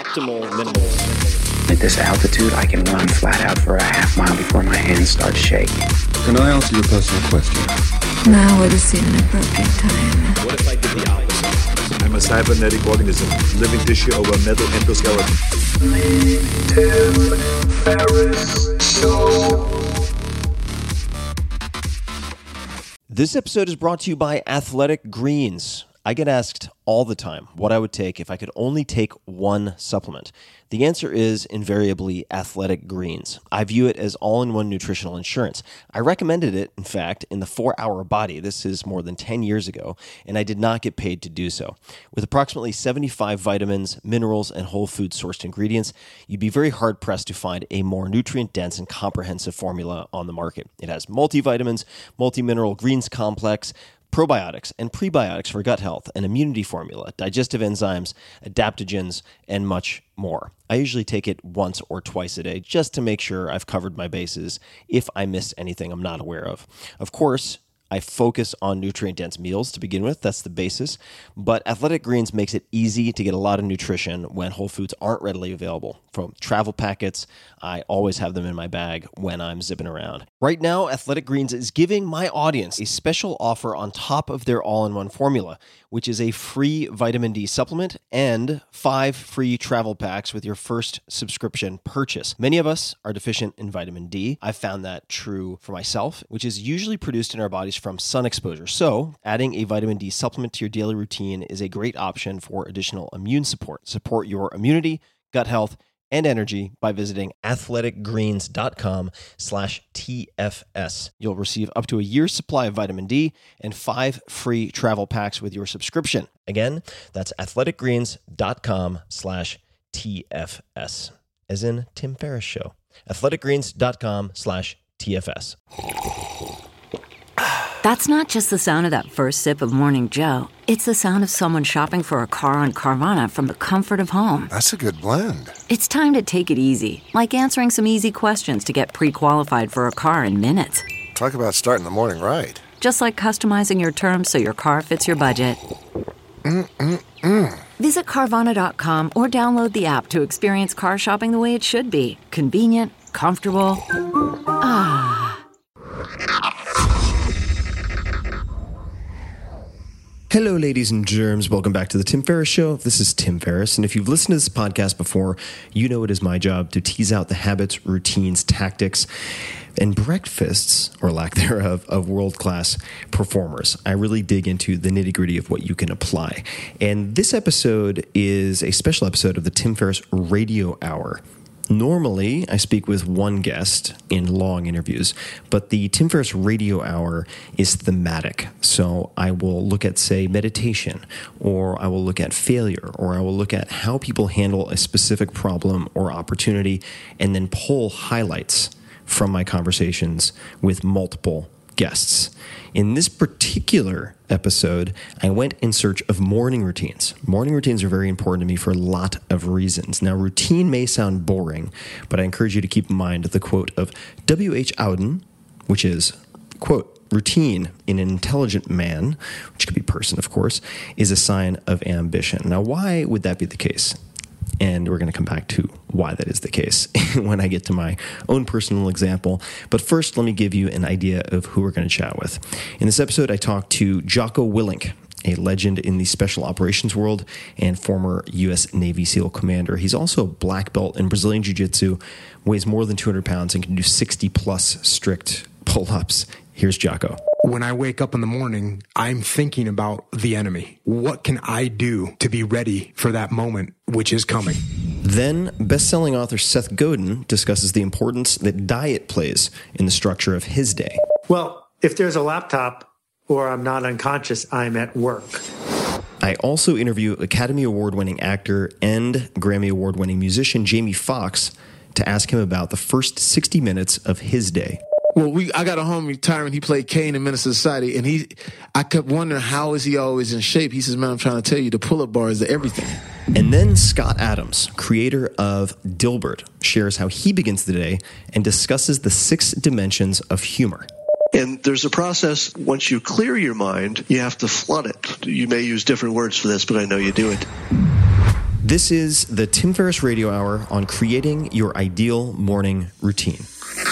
optimal minimal. At this altitude, I can run flat out for a half mile before my hands start shaking. Can I answer your personal question? Now would seem an appropriate time. What if I did the opposite? I'm a cybernetic organism, living tissue over metal endoskeleton. The Tim Ferriss Show. This episode is brought to you by Athletic Greens. I get asked all the time what I would take if I could only take one supplement. The answer is invariably Athletic Greens. I view it as all-in-one nutritional insurance. I recommended it, in fact, in the 4-Hour Body. This is more than 10 years ago, and I did not get paid to do so. With approximately 75 vitamins, minerals, and whole food-sourced ingredients, you'd be very hard-pressed to find a more nutrient-dense and comprehensive formula on the market. It has multivitamins, multi-mineral greens complex, probiotics and prebiotics for gut health, an immunity formula, digestive enzymes, adaptogens, and much more. I usually take it once or twice a day just to make sure I've covered my bases if I missed anything I'm not aware of. Of course, I focus on nutrient-dense meals to begin with. That's the basis. But Athletic Greens makes it easy to get a lot of nutrition when whole foods aren't readily available. From travel packets, I always have them in my bag when I'm zipping around. Right now, Athletic Greens is giving my audience a special offer on top of their all-in-one formula, which is a free vitamin D supplement and 5 free travel packs with your first subscription purchase. Many of us are deficient in vitamin D. I've found that true for myself, which is usually produced in our bodies from sun exposure. So, adding a vitamin D supplement to your daily routine is a great option for additional immune support. Support your immunity, gut health, and energy by visiting athleticgreens.com/TFS. You'll receive up to a year's supply of vitamin D and 5 free travel packs with your subscription. Again, that's athleticgreens.com/TFS, as in Tim Ferriss Show. athleticgreens.com/TFS. That's not just the sound of that first sip of Morning Joe. It's the sound of someone shopping for a car on Carvana from the comfort of home. That's a good blend. It's time to take it easy, like answering some easy questions to get pre-qualified for a car in minutes. Talk about starting the morning right. Just like customizing your terms so your car fits your budget. Visit Carvana.com or download the app to experience car shopping the way it should be. Convenient, comfortable. Ah. Hello, ladies and germs. Welcome back to the Tim Ferriss Show. This is Tim Ferriss, and if you've listened to this podcast before, you know it is my job to tease out the habits, routines, tactics, and breakfasts, or lack thereof, of world-class performers. I really dig into the nitty-gritty of what you can apply. And this episode is a special episode of the Tim Ferriss Radio Hour. Normally, I speak with one guest in long interviews, but the Tim Ferriss Radio Hour is thematic. So I will look at, say, meditation, or I will look at failure, or I will look at how people handle a specific problem or opportunity, and then pull highlights from my conversations with multiple guests. In this particular episode, I went in search of morning routines. Morning routines are very important to me for a lot of reasons. Now, routine may sound boring, but I encourage you to keep in mind the quote of W.H. Auden, which is, quote, "Routine in an intelligent man," which could be person, of course, "is a sign of ambition." Now, why would that be the case? And we're going to come back to why that is the case when I get to my own personal example. But first, let me give you an idea of who we're going to chat with. In this episode, I talked to Jocko Willink, a legend in the special operations world and former U.S. Navy SEAL commander. He's also a black belt in Brazilian Jiu-Jitsu, weighs more than 200 pounds, and can do 60-plus strict pull-ups. Here's Jocko. When I wake up in the morning, I'm thinking about the enemy. What can I do to be ready for that moment, which is coming? Then, best-selling author Seth Godin discusses the importance that diet plays in the structure of his day. Well, if there's a laptop or I'm not unconscious, I'm at work. I also interview Academy Award-winning actor and Grammy Award-winning musician Jamie Foxx to ask him about the first 60 minutes of his day. Well, I got a homie, Tyron, he played Kane in Menace to Society, and I kept wondering, how is he always in shape? He says, man, I'm trying to tell you, the pull-up bar is everything. And then Scott Adams, creator of Dilbert, shares how he begins the day and discusses the 6 dimensions of humor. And there's a process, once you clear your mind, you have to flood it. You may use different words for this, but I know you do it. This is the Tim Ferriss Radio Hour on creating your ideal morning routine.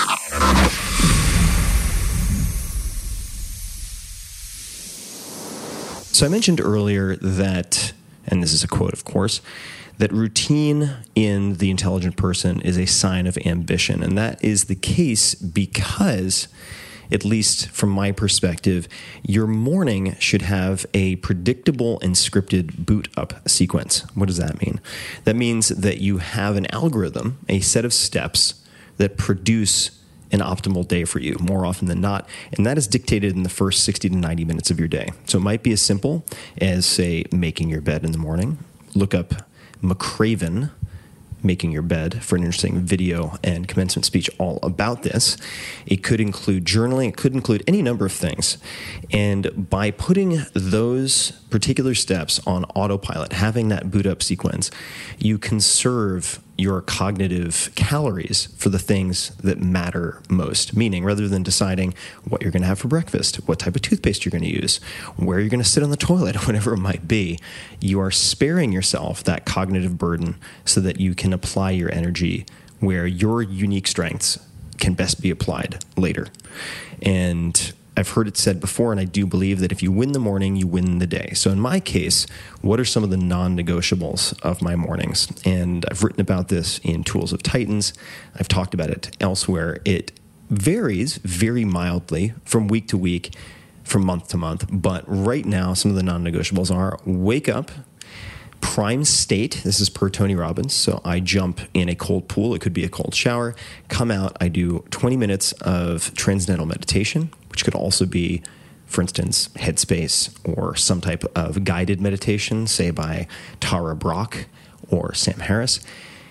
So I mentioned earlier that, and this is a quote, of course, that routine in the intelligent person is a sign of ambition. And that is the case because, at least from my perspective, your morning should have a predictable and scripted boot up sequence. What does that mean? That means that you have an algorithm, a set of steps that produce an optimal day for you more often than not. And that is dictated in the first 60 to 90 minutes of your day. So it might be as simple as, say, making your bed in the morning. Look up McRaven, Making Your Bed, for an interesting video and commencement speech all about this. It could include journaling. It could include any number of things. And by putting those particular steps on autopilot, having that boot up sequence, you conserve your cognitive calories for the things that matter most. Meaning, rather than deciding what you're going to have for breakfast, what type of toothpaste you're going to use, where you're going to sit on the toilet, whatever it might be, you are sparing yourself that cognitive burden so that you can apply your energy where your unique strengths can best be applied later. And I've heard it said before, and I do believe that if you win the morning, you win the day. So in my case, what are some of the non-negotiables of my mornings? And I've written about this in Tools of Titans. I've talked about it elsewhere. It varies very mildly from week to week, from month to month. But right now, some of the non-negotiables are wake up, prime state. This is per Tony Robbins. So I jump in a cold pool. It could be a cold shower. Come out. I do 20 minutes of transcendental meditation, which could also be, for instance, Headspace or some type of guided meditation, say by Tara Brach or Sam Harris.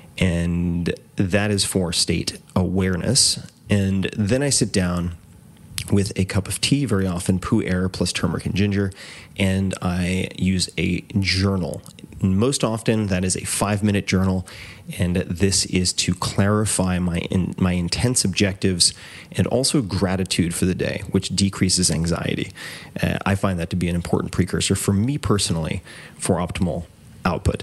And that is for state awareness. And then I sit down with a cup of tea, very often Pu'er plus turmeric and ginger, and I use a journal. Most often, that is a 5-minute journal, and this is to clarify my intense objectives and also gratitude for the day, which decreases anxiety. I find that to be an important precursor for me personally for optimal output.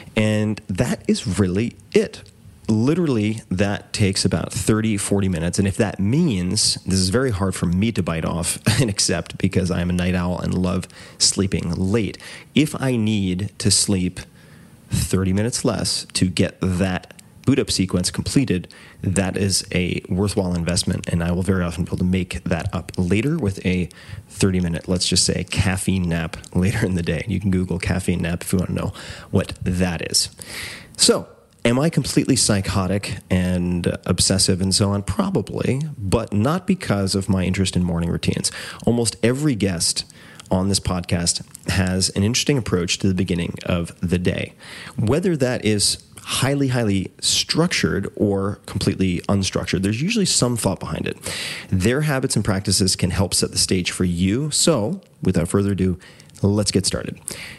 And that is really it. Literally, that takes about 30, 40 minutes. And if that means, this is very hard for me to bite off and accept because I'm a night owl and love sleeping late. If I need to sleep 30 minutes less to get that boot up sequence completed, that is a worthwhile investment. And I will very often be able to make that up later with a 30-minute, let's just say, caffeine nap later in the day. You can Google caffeine nap if you want to know what that is. So, am I completely psychotic and obsessive and so on? Probably, but not because of my interest in morning routines. Almost every guest on this podcast has an interesting approach to the beginning of the day. Whether that is highly, highly structured or completely unstructured, there's usually some thought behind it. Their habits and practices can help set the stage for you. So, without further ado, let's get started.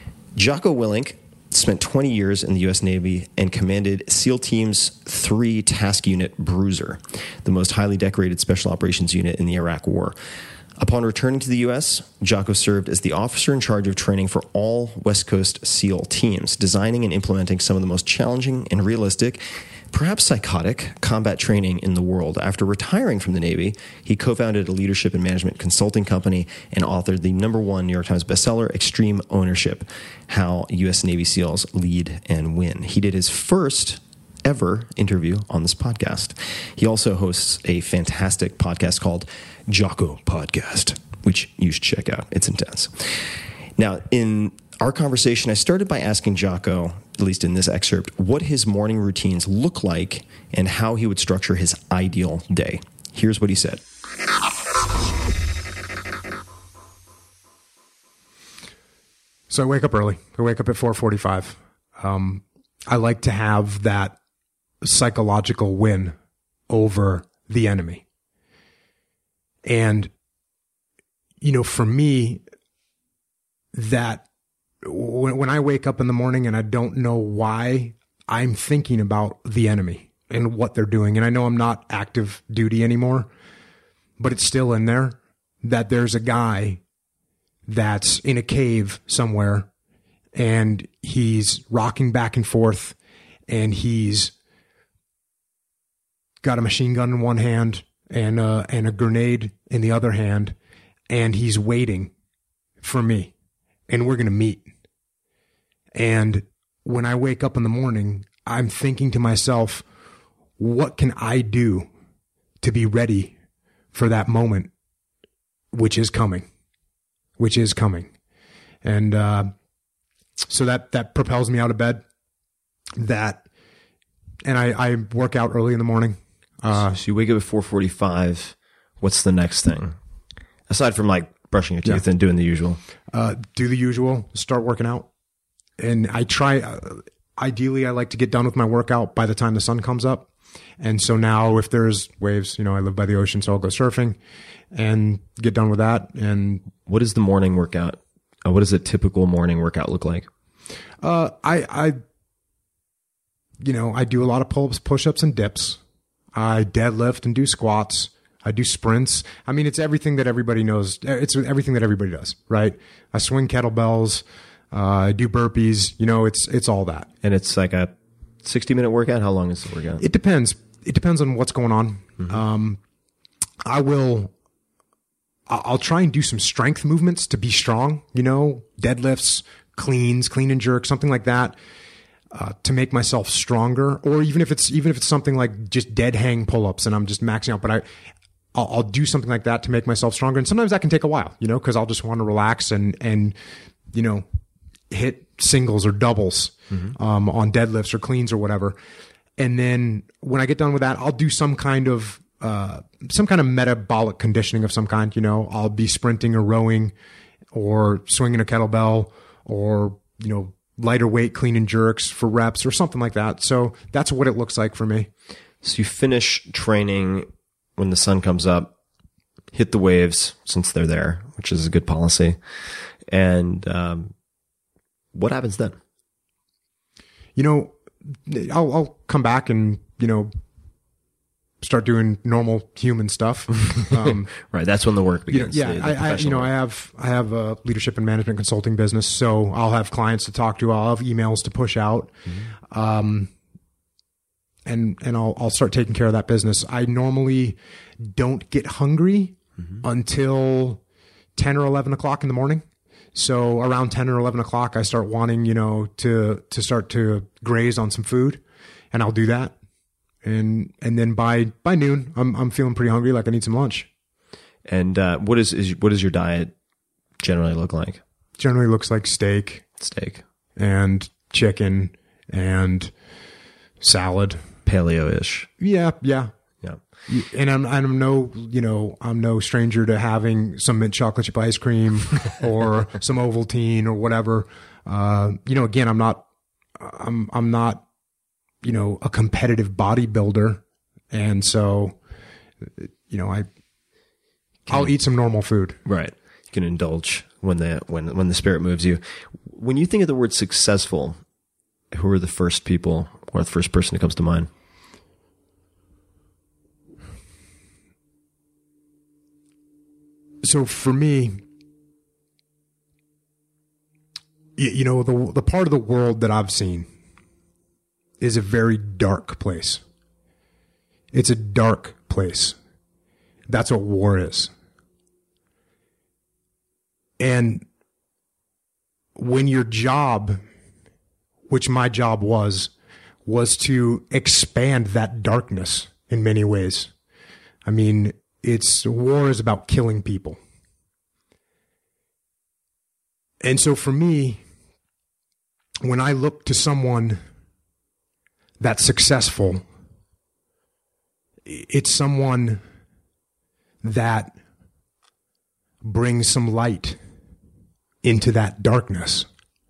Jocko Willink spent 20 years in the U.S. Navy and commanded SEAL Team's 3 Task Unit Bruiser, the most highly decorated special operations unit in the Iraq War. Upon returning to the U.S., Jocko served as the officer in charge of training for all West Coast SEAL teams, designing and implementing some of the most challenging and realistic, perhaps psychotic, combat training in the world. After retiring from the Navy, he co-founded a leadership and management consulting company and authored the #1 New York Times bestseller, Extreme Ownership: How U.S. Navy SEALs Lead and Win. He did his first ever interview on this podcast. He also hosts a fantastic podcast called Jocko Podcast, which you should check out. It's intense. Now, in our conversation, I started by asking Jocko, at least in this excerpt, what his morning routines look like and how he would structure his ideal day. Here's what he said. So I wake up early. I wake up at 4:45. I like to have that psychological win over the enemy. And, you know, for me, that when I wake up in the morning and I don't know why, I'm thinking about the enemy and what they're doing. And I know I'm not active duty anymore, but it's still in there that there's a guy that's in a cave somewhere and he's rocking back and forth, and he's got a machine gun in one hand and a grenade in the other hand, and he's waiting for me, and we're going to meet. And when I wake up in the morning, I'm thinking to myself, what can I do to be ready for that moment, which is coming. And so that propels me out of bed. And I work out early in the morning. So you wake up at 4:45. What's the next thing? Aside from like brushing your teeth and doing the usual. Do the usual, start working out. And I try, ideally I like to get done with my workout by the time the sun comes up. And so now if there's waves, I live by the ocean, so I'll go surfing and get done with that. And what is the morning workout? What does a typical morning workout look like? I do a lot of pull-ups, push-ups, and dips. I deadlift and do squats. I do sprints. I mean, it's everything that everybody knows. It's everything that everybody does, right? I swing kettlebells. I do burpees. It's all that. And it's like a 60-minute workout? How long is the workout? It depends. It depends on what's going on. Mm-hmm. I'll try and do some strength movements to be strong, deadlifts, clean and jerk, something like that, to make myself stronger. Or even if it's something like just dead hang pull-ups and I'm just maxing out, but I'll do something like that to make myself stronger. And sometimes that can take a while, cause I'll just want to relax and hit singles or doubles, on deadlifts or cleans or whatever. And then when I get done with that, I'll do some kind of metabolic conditioning of some kind. I'll be sprinting or rowing or swinging a kettlebell or, lighter weight clean and jerks for reps or something like that. So that's what it looks like for me. So you finish training when the sun comes up, hit the waves since they're there, which is a good policy. And, what happens then? I'll come back and, start doing normal human stuff. Right. That's when the work begins. I have a leadership and management consulting business. So I'll have clients to talk to. I'll have emails to push out. And I'll start taking care of that business. I normally don't get hungry until 10 or 11 o'clock in the morning. So around 10 or 11 o'clock, I start wanting, to start to graze on some food, and I'll do that. And then by noon, I'm feeling pretty hungry, like I need some lunch. And what does your diet generally look like? Generally looks like steak, and chicken, and salad, paleo-ish. Yeah. And I'm no stranger to having some mint chocolate chip ice cream or some Ovaltine or whatever. Again, I'm not a competitive bodybuilder. And so, I'll eat some normal food. Right. You can indulge when the spirit moves you. When you think of the word successful, who are the first people or the first person that comes to mind? So for me, the part of the world that I've seen is a very dark place. It's a dark place. That's what war is. And when your job, which my job was to expand that darkness in many ways. I mean, war is about killing people. And so for me, when I look to someone that's successful, it's someone that brings some light into that darkness.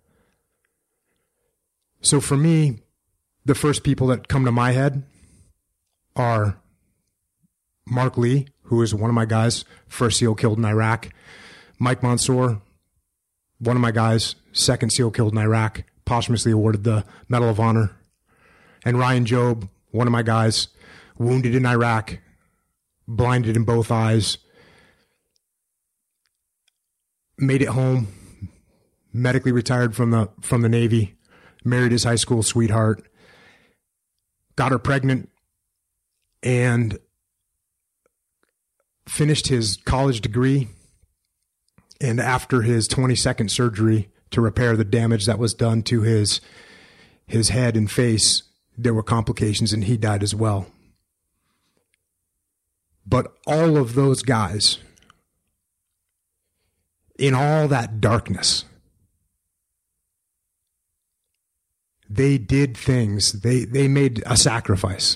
So for me, the first people that come to my head are Mark Lee, who is one of my guys, first SEAL killed in Iraq. Mike Mansour, one of my guys, second SEAL killed in Iraq, posthumously awarded the Medal of Honor. And Ryan Jobe, one of my guys, wounded in Iraq, blinded in both eyes, made it home, medically retired from the Navy, married his high school sweetheart, got her pregnant, and finished his college degree. And after his 22nd surgery to repair the damage that was done to his head and face, there were complications and he died as well. But all of those guys, in all that darkness, they did things, they made a sacrifice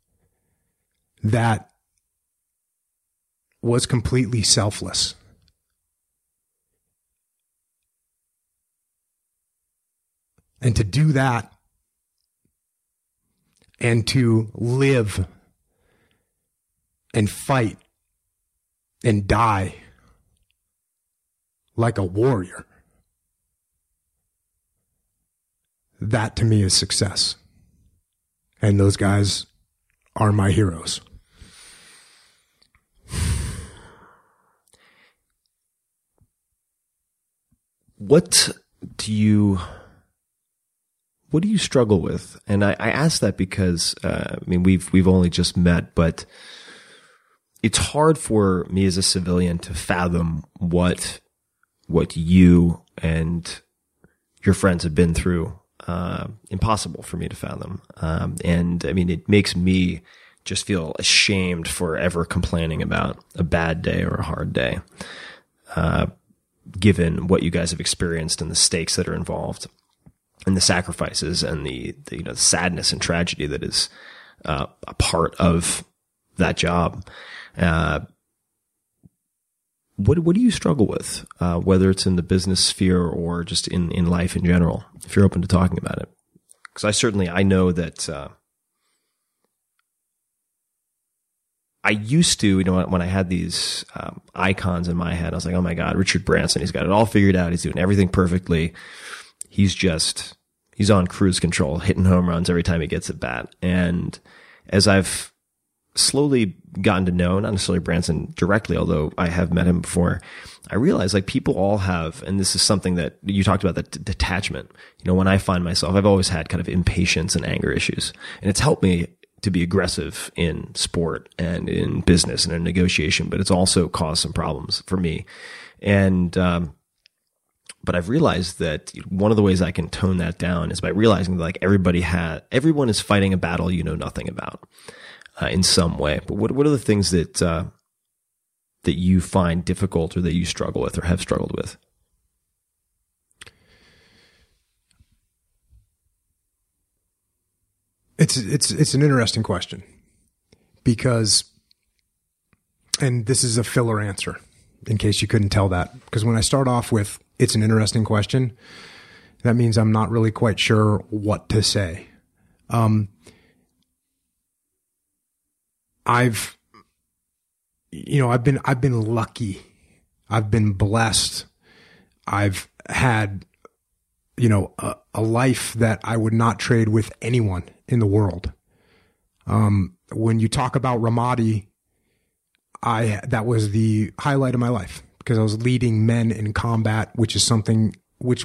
that was completely selfless. And to do that and to live and fight and die like a warrior, that to me is success. And those guys are my heroes. What do you struggle with? And I ask that because we've only just met, but it's hard for me as a civilian to fathom what you and your friends have been through. Impossible for me to fathom. And I mean, it makes me just feel ashamed for ever complaining about a bad day or a hard day, given what you guys have experienced and the stakes that are involved and the sacrifices and the sadness and tragedy that is a part of that job. What do you struggle with, whether it's in the business sphere or just in life in general, if you're open to talking about it? Because I know that I used to, when I had these icons in my head, I was like, oh my God, Richard Branson, he's got it all figured out. He's doing everything perfectly. He's on cruise control, hitting home runs every time he gets at bat. And as I've slowly gotten to know, not necessarily Branson directly, although I have met him before, I realize like people all have, and this is something that you talked about, that detachment. When I find myself, I've always had kind of impatience and anger issues, and it's helped me to be aggressive in sport and in business and in negotiation, but it's also caused some problems for me. And, but I've realized that one of the ways I can tone that down is by realizing that like everyone is fighting a battle you know nothing about. In some way. But what are the things that you find difficult or that you struggle with or have struggled with? It's an interesting question because, and this is a filler answer in case you couldn't tell that, because when I start off with it's an interesting question, that means I'm not really quite sure what to say. I've been lucky. I've been blessed. I've had, a life that I would not trade with anyone in the world. When you talk about Ramadi, that was the highlight of my life because I was leading men in combat, which was something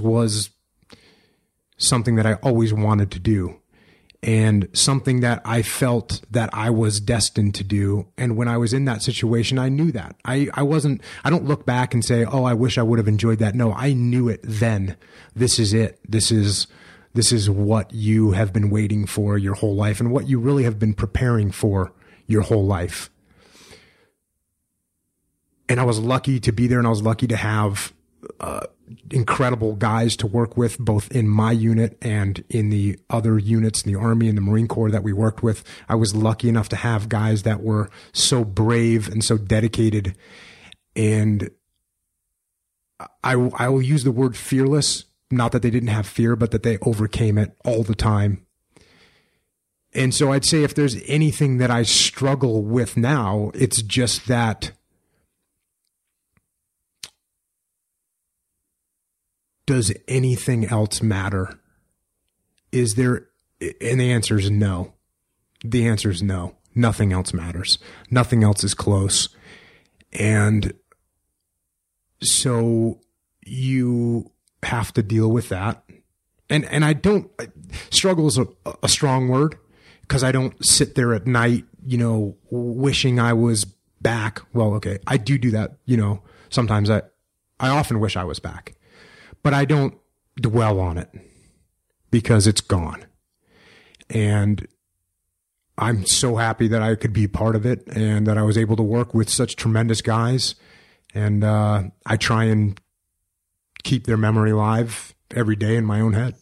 that I always wanted to do. And something that I felt that I was destined to do. And when I was in that situation, I knew that. I don't look back and say, oh, I wish I would have enjoyed that. No, I knew it then. This is it. This is what you have been waiting for your whole life and what you really have been preparing for your whole life. And I was lucky to be there, and I was lucky to have incredible guys to work with, both in my unit and in the other units in the Army and the Marine Corps that we worked with. I was lucky enough to have guys that were so brave and so dedicated. And I will use the word fearless, not that they didn't have fear, but that they overcame it all the time. And so I'd say if there's anything that I struggle with now, it's just that does anything else matter? Is there, and the answer is no. The answer is no. Nothing else matters. Nothing else is close. And so have to deal with that. And I don't, struggle is a strong word, because I don't sit there at night, wishing I was back. Well, okay, I do that, sometimes I often wish I was back, but I don't dwell on it because it's gone. And I'm so happy that I could be part of it and that I was able to work with such tremendous guys. And I try and keep their memory alive every day in my own head.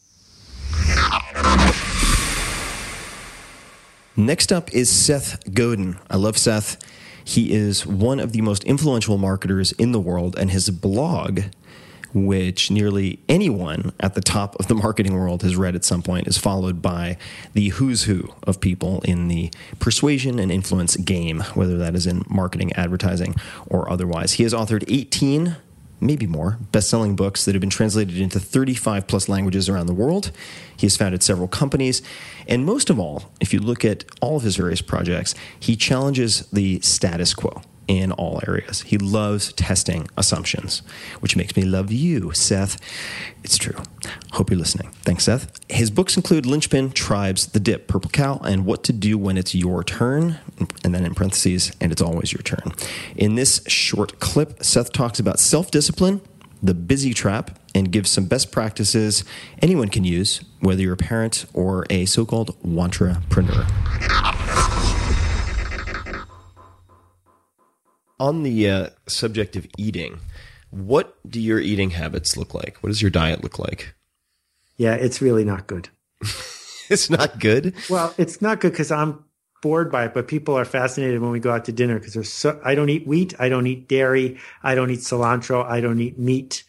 Next up is Seth Godin. I love Seth. He is one of the most influential marketers in the world, and his blog, which nearly anyone at the top of the marketing world has read at some point, is followed by the who's who of people in the persuasion and influence game, whether that is in marketing, advertising, or otherwise. He has authored 18, maybe more, best-selling books that have been translated into 35-plus languages around the world. He has founded several companies. And most of all, if you look at all of his various projects, he challenges the status quo in all areas. He loves testing assumptions, which makes me love you, Seth. It's true. Hope you're listening. Thanks, Seth. His books include Linchpin, Tribes, The Dip, Purple Cow, and What to Do When It's Your Turn, and then in parentheses, and it's always your turn. In this short clip, Seth talks about self-discipline, the busy trap, and gives some best practices anyone can use, whether you're a parent or a so-called wantrapreneur. On the subject of eating, what do your eating habits look like? What does your diet look like? Yeah, it's really not good. It's not good? Well, it's not good because I'm bored by it, but people are fascinated when we go out to dinner because I don't eat wheat, I don't eat dairy, I don't eat cilantro, I don't eat meat.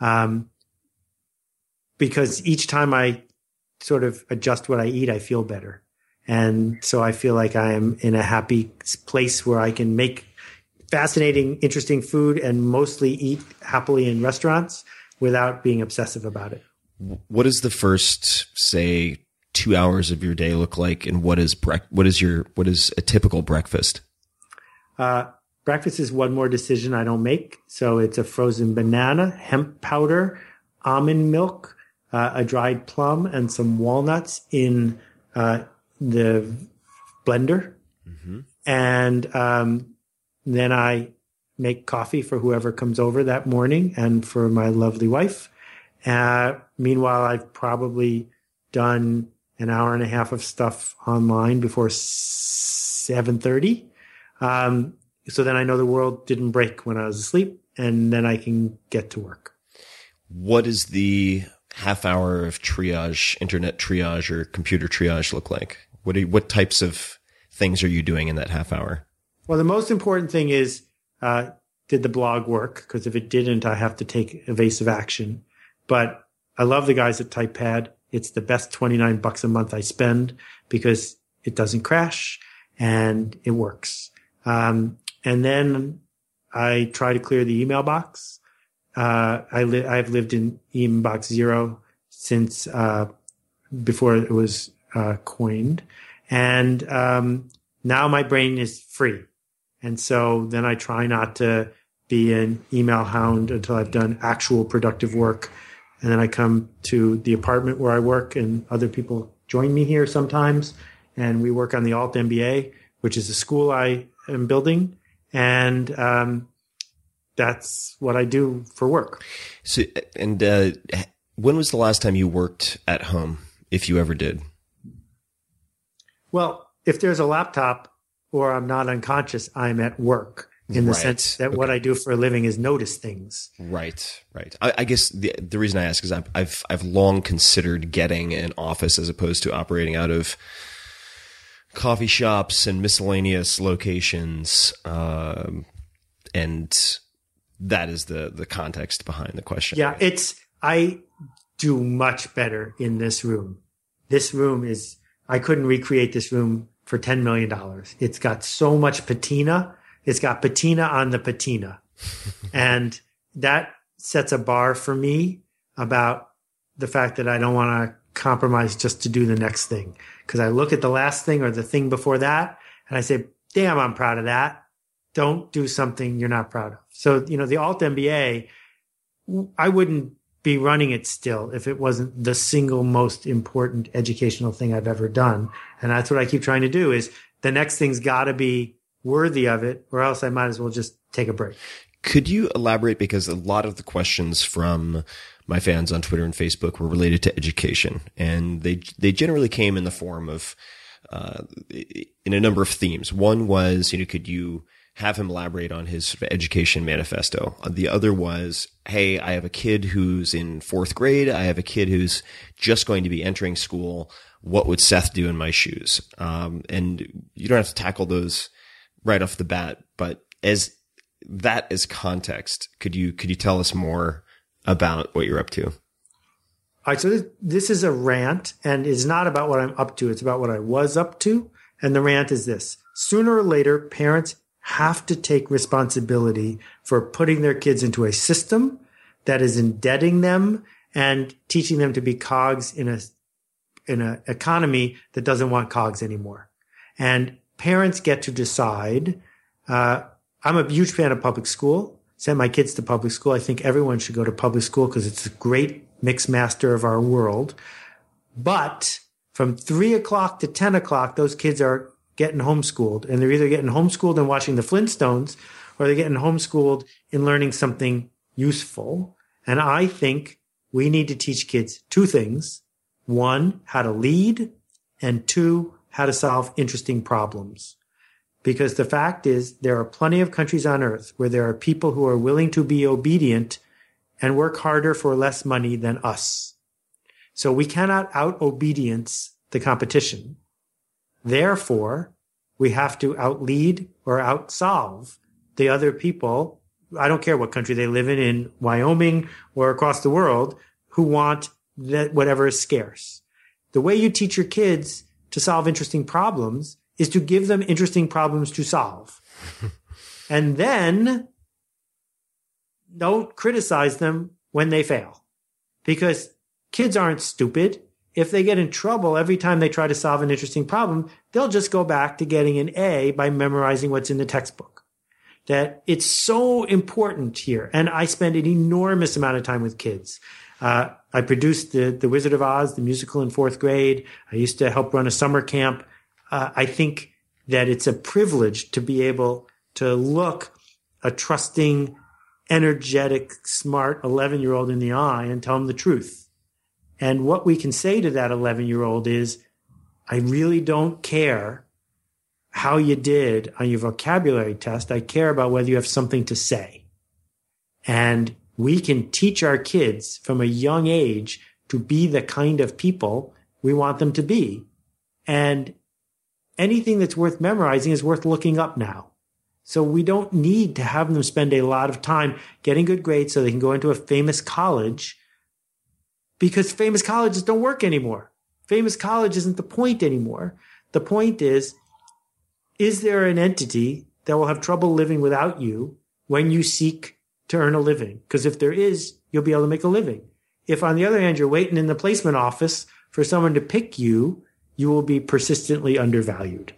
Because each time I sort of adjust what I eat, I feel better. And so I feel like I am in a happy place where I can make fascinating, interesting food and mostly eat happily in restaurants without being obsessive about it. What does the first, say, 2 hours of your day look like, and what is a typical breakfast? Breakfast is one more decision I don't make. So it's a frozen banana, hemp powder, almond milk, a dried plum, and some walnuts in the blender. Mm-hmm. And then I make coffee for whoever comes over that morning and for my lovely wife. Meanwhile, I've probably done an hour and a half of stuff online before 7:30. So then I know the world didn't break when I was asleep, and then I can get to work. What does the half hour of triage, internet triage or computer triage look like? What types of things are you doing in that half hour? Well, the most important thing is, did the blog work? Because if it didn't, I have to take evasive action. But I love the guys at TypePad. It's the best $29 a month I spend because it doesn't crash and it works. And then I try to clear the email box. I've lived in inbox 0 since before it was coined. And now my brain is free. And so then I try not to be an email hound until I've done actual productive work. And then I come to the apartment where I work, and other people join me here sometimes. And we work on the Alt MBA, which is a school I am building. And that's what I do for work. So, and when was the last time you worked at home, if you ever did? Well, if there's a laptop or I'm not unconscious, I'm at work in the sense that what I do for a living is notice things. Right. I guess the reason I ask is I've long considered getting an office as opposed to operating out of coffee shops and miscellaneous locations, and that is the context behind the question. Yeah, I do much better in this room. This room is, I couldn't recreate this room for $10 million. It's got so much patina. It's got patina on the patina. And that sets a bar for me about the fact that I don't want to compromise just to do the next thing. Because I look at the last thing or the thing before that and I say, damn, I'm proud of that. Don't do something you're not proud of. So, the Alt MBA, I wouldn't be running it still if it wasn't the single most important educational thing I've ever done. And that's what I keep trying to do is the next thing's got to be worthy of it, or else I might as well just take a break. Could you elaborate? Because a lot of the questions from my fans on Twitter and Facebook were related to education, and they generally came in the form of in a number of themes. One was, could you have him elaborate on his education manifesto? The other was, hey, I have a kid who's in 4th grade. I have a kid who's just going to be entering school. What would Seth do in my shoes? And you don't have to tackle those right off the bat, but as context, could you tell us more about what you're up to? All right. So this is a rant, and it's not about what I'm up to. It's about what I was up to. And the rant is this: sooner or later, parents have to take responsibility for putting their kids into a system that is indebting them and teaching them to be cogs in an economy that doesn't want cogs anymore. And parents get to decide. I'm a huge fan of public school. Sent my kids to public school. I think everyone should go to public school because it's a great mix master of our world. But from 3 o'clock to 10 o'clock, those kids are getting homeschooled, and they're either getting homeschooled and watching the Flintstones, or they're getting homeschooled in learning something useful. And I think we need to teach kids 2 things. 1, how to lead, and 2, how to solve interesting problems. Because the fact is, there are plenty of countries on earth where there are people who are willing to be obedient and work harder for less money than us. So we cannot out-obedience the competition. Therefore, we have to out-lead or out-solve the other people. I don't care what country they live in Wyoming or across the world, who want that whatever is scarce. The way you teach your kids to solve interesting problems is to give them interesting problems to solve. And then don't criticize them when they fail, because kids aren't stupid. If they get in trouble every time they try to solve an interesting problem, they'll just go back to getting an A by memorizing what's in the textbook. That it's so important here. And I spend an enormous amount of time with kids. I produced the Wizard of Oz, the musical, in 4th grade. I used to help run a summer camp. I think that it's a privilege to be able to look a trusting, energetic, smart 11-year-old in the eye and tell them the truth. And what we can say to that 11-year-old is, I really don't care how you did on your vocabulary test. I care about whether you have something to say. And we can teach our kids from a young age to be the kind of people we want them to be. And anything that's worth memorizing is worth looking up now. So we don't need to have them spend a lot of time getting good grades so they can go into a famous college, because famous colleges don't work anymore. Famous college isn't the point anymore. The point is there an entity that will have trouble living without you when you seek to earn a living? Because if there is, you'll be able to make a living. If, on the other hand, you're waiting in the placement office for someone to pick you, you will be persistently undervalued.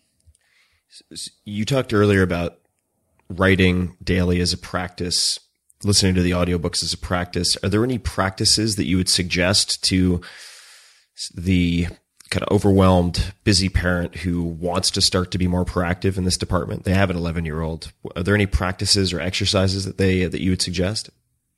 You talked earlier about writing daily as a practice, listening to the audiobooks as a practice. Are there any practices that you would suggest to the kind of overwhelmed, busy parent who wants to start to be more proactive in this department? They have an 11-year-old. Are there any practices or exercises that you would suggest?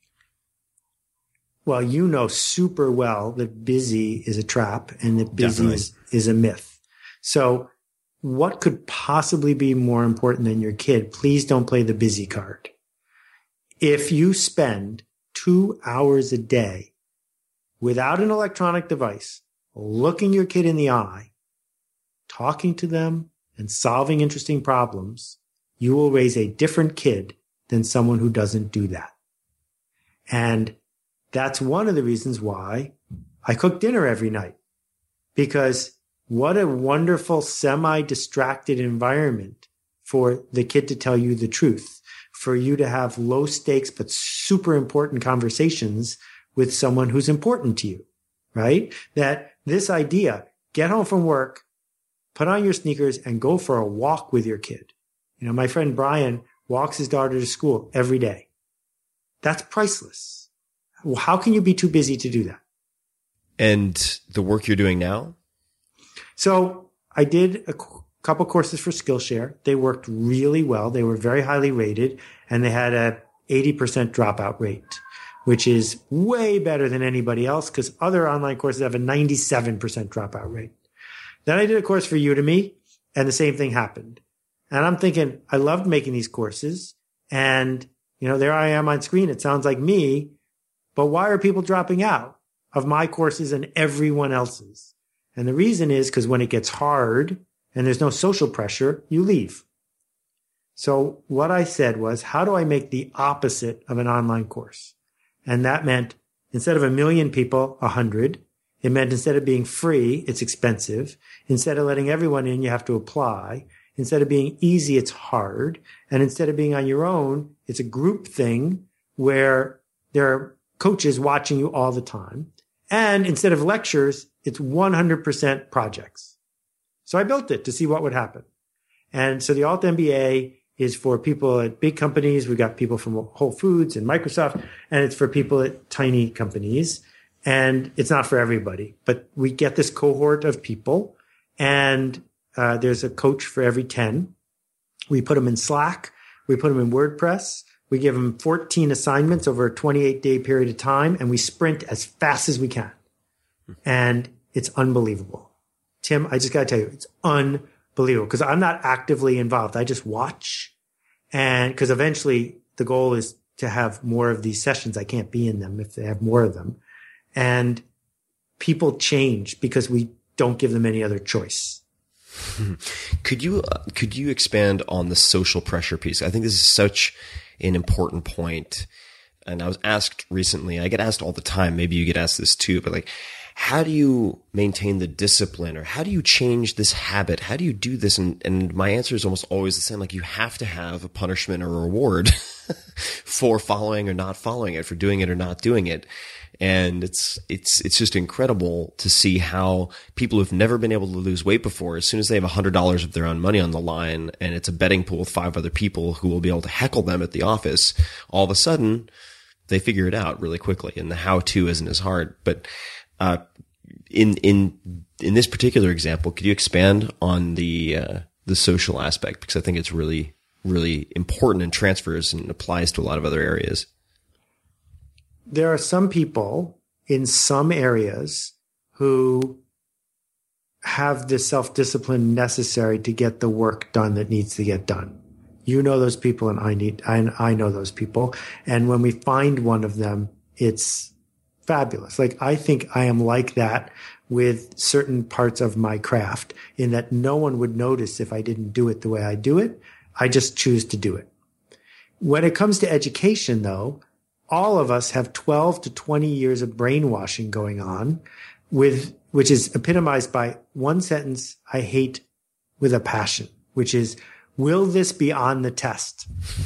Well, you know super well that busy is a trap and that busy is a myth. So what could possibly be more important than your kid? Please don't play the busy card. If you spend 2 hours a day without an electronic device, looking your kid in the eye, talking to them, and solving interesting problems, you will raise a different kid than someone who doesn't do that. And that's one of the reasons why I cook dinner every night. Because what a wonderful semi-distracted environment for the kid to tell you the truth, for you to have low stakes but super important conversations with someone who's important to you, right? That this idea, get home from work, put on your sneakers and go for a walk with your kid. You know, my friend Brian walks his daughter to school every day. That's priceless. How can you be too busy to do that? And the work you're doing now? So I did a couple courses for Skillshare. They worked really well. They were very highly rated, and they had a 80% dropout rate, which is way better than anybody else because other online courses have a 97% dropout rate. Then I did a course for Udemy, and the same thing happened. And I'm thinking, I loved making these courses, and there I am on screen. It sounds like me, but why are people dropping out of my courses and everyone else's? And the reason is because when it gets hard and there's no social pressure, you leave. So what I said was, how do I make the opposite of an online course? And that meant instead of 1 million people, 100. It meant instead of being free, it's expensive. Instead of letting everyone in, you have to apply. Instead of being easy, it's hard. And instead of being on your own, it's a group thing where there are coaches watching you all the time. And instead of lectures, it's 100% projects. So I built it to see what would happen. And so the Alt MBA is for people at big companies. We got people from Whole Foods and Microsoft, and it's for people at tiny companies. And it's not for everybody, but we get this cohort of people, and there's a coach for every 10. We put them in Slack. We put them in WordPress. We give them 14 assignments over a 28-day period of time, and we sprint as fast as we can. And it's unbelievable. Tim, I just got to tell you, it's unbelievable because I'm not actively involved. I just watch. And because eventually the goal is to have more of these sessions. I can't be in them if they have more of them. And people change because we don't give them any other choice. Could you expand on the social pressure piece? I think this is such an important point. And I was asked recently, I get asked all the time, maybe you get asked this too, but how do you maintain the discipline, or how do you change this habit? How do you do this? And my answer is almost always the same. You have to have a punishment or a reward for following or not following it, for doing it or not doing it. And it's just incredible to see how people who've never been able to lose weight before, as soon as they have $100 of their own money on the line and it's a betting pool with 5 other people who will be able to heckle them at the office, all of a sudden they figure it out really quickly, and the how-to isn't as hard. But in this particular example, could you expand on the social aspect? Because I think it's really, really important and transfers and applies to a lot of other areas. There are some people in some areas who have the self-discipline necessary to get the work done that needs to get done. You know those people, and I know those people. And when we find one of them, it's fabulous. I think I am like that with certain parts of my craft, in that no one would notice if I didn't do it the way I do it. I just choose to do it. When it comes to education, though, all of us have 12 to 20 years of brainwashing going on, which is epitomized by one sentence I hate with a passion, which is, will this be on the test?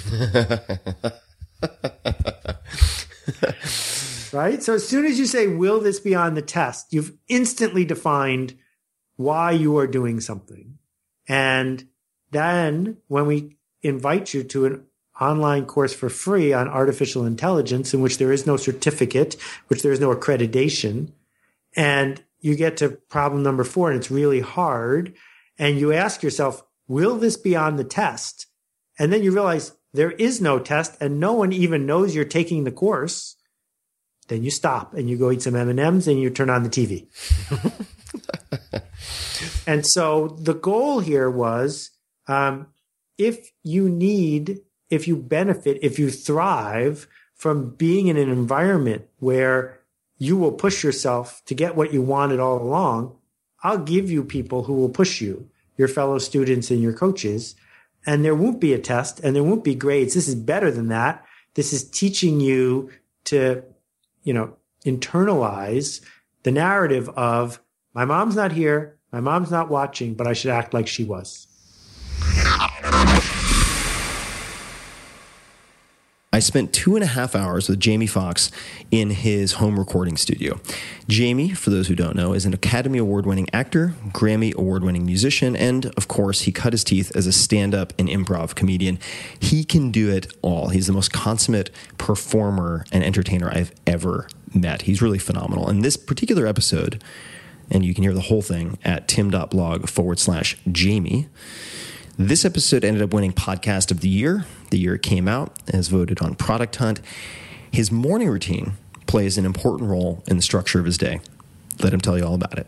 Right? So as soon as you say, will this be on the test, you've instantly defined why you are doing something. And then when we invite you to an online course for free on artificial intelligence, in which there is no certificate, which there is no accreditation, and you get to problem number 4 and it's really hard, and you ask yourself, will this be on the test? And then you realize there is no test and no one even knows you're taking the course. Then you stop and you go eat some M&Ms and you turn on the TV. And so the goal here was, if you benefit, if you thrive from being in an environment where you will push yourself to get what you wanted all along, I'll give you people who will push you, your fellow students and your coaches, and there won't be a test and there won't be grades. This is better than that. This is teaching you to, internalize the narrative of, my mom's not here, my mom's not watching, but I should act like she was. I spent 2.5 hours with Jamie Foxx in his home recording studio. Jamie, for those who don't know, is an Academy Award-winning actor, Grammy Award-winning musician, and, of course, he cut his teeth as a stand-up and improv comedian. He can do it all. He's the most consummate performer and entertainer I've ever met. He's really phenomenal. And this particular episode, and you can hear the whole thing at tim.blog/Jamie, this episode ended up winning Podcast of the year it came out, as voted on Product Hunt. His morning routine plays an important role in the structure of his day. Let him tell you all about it.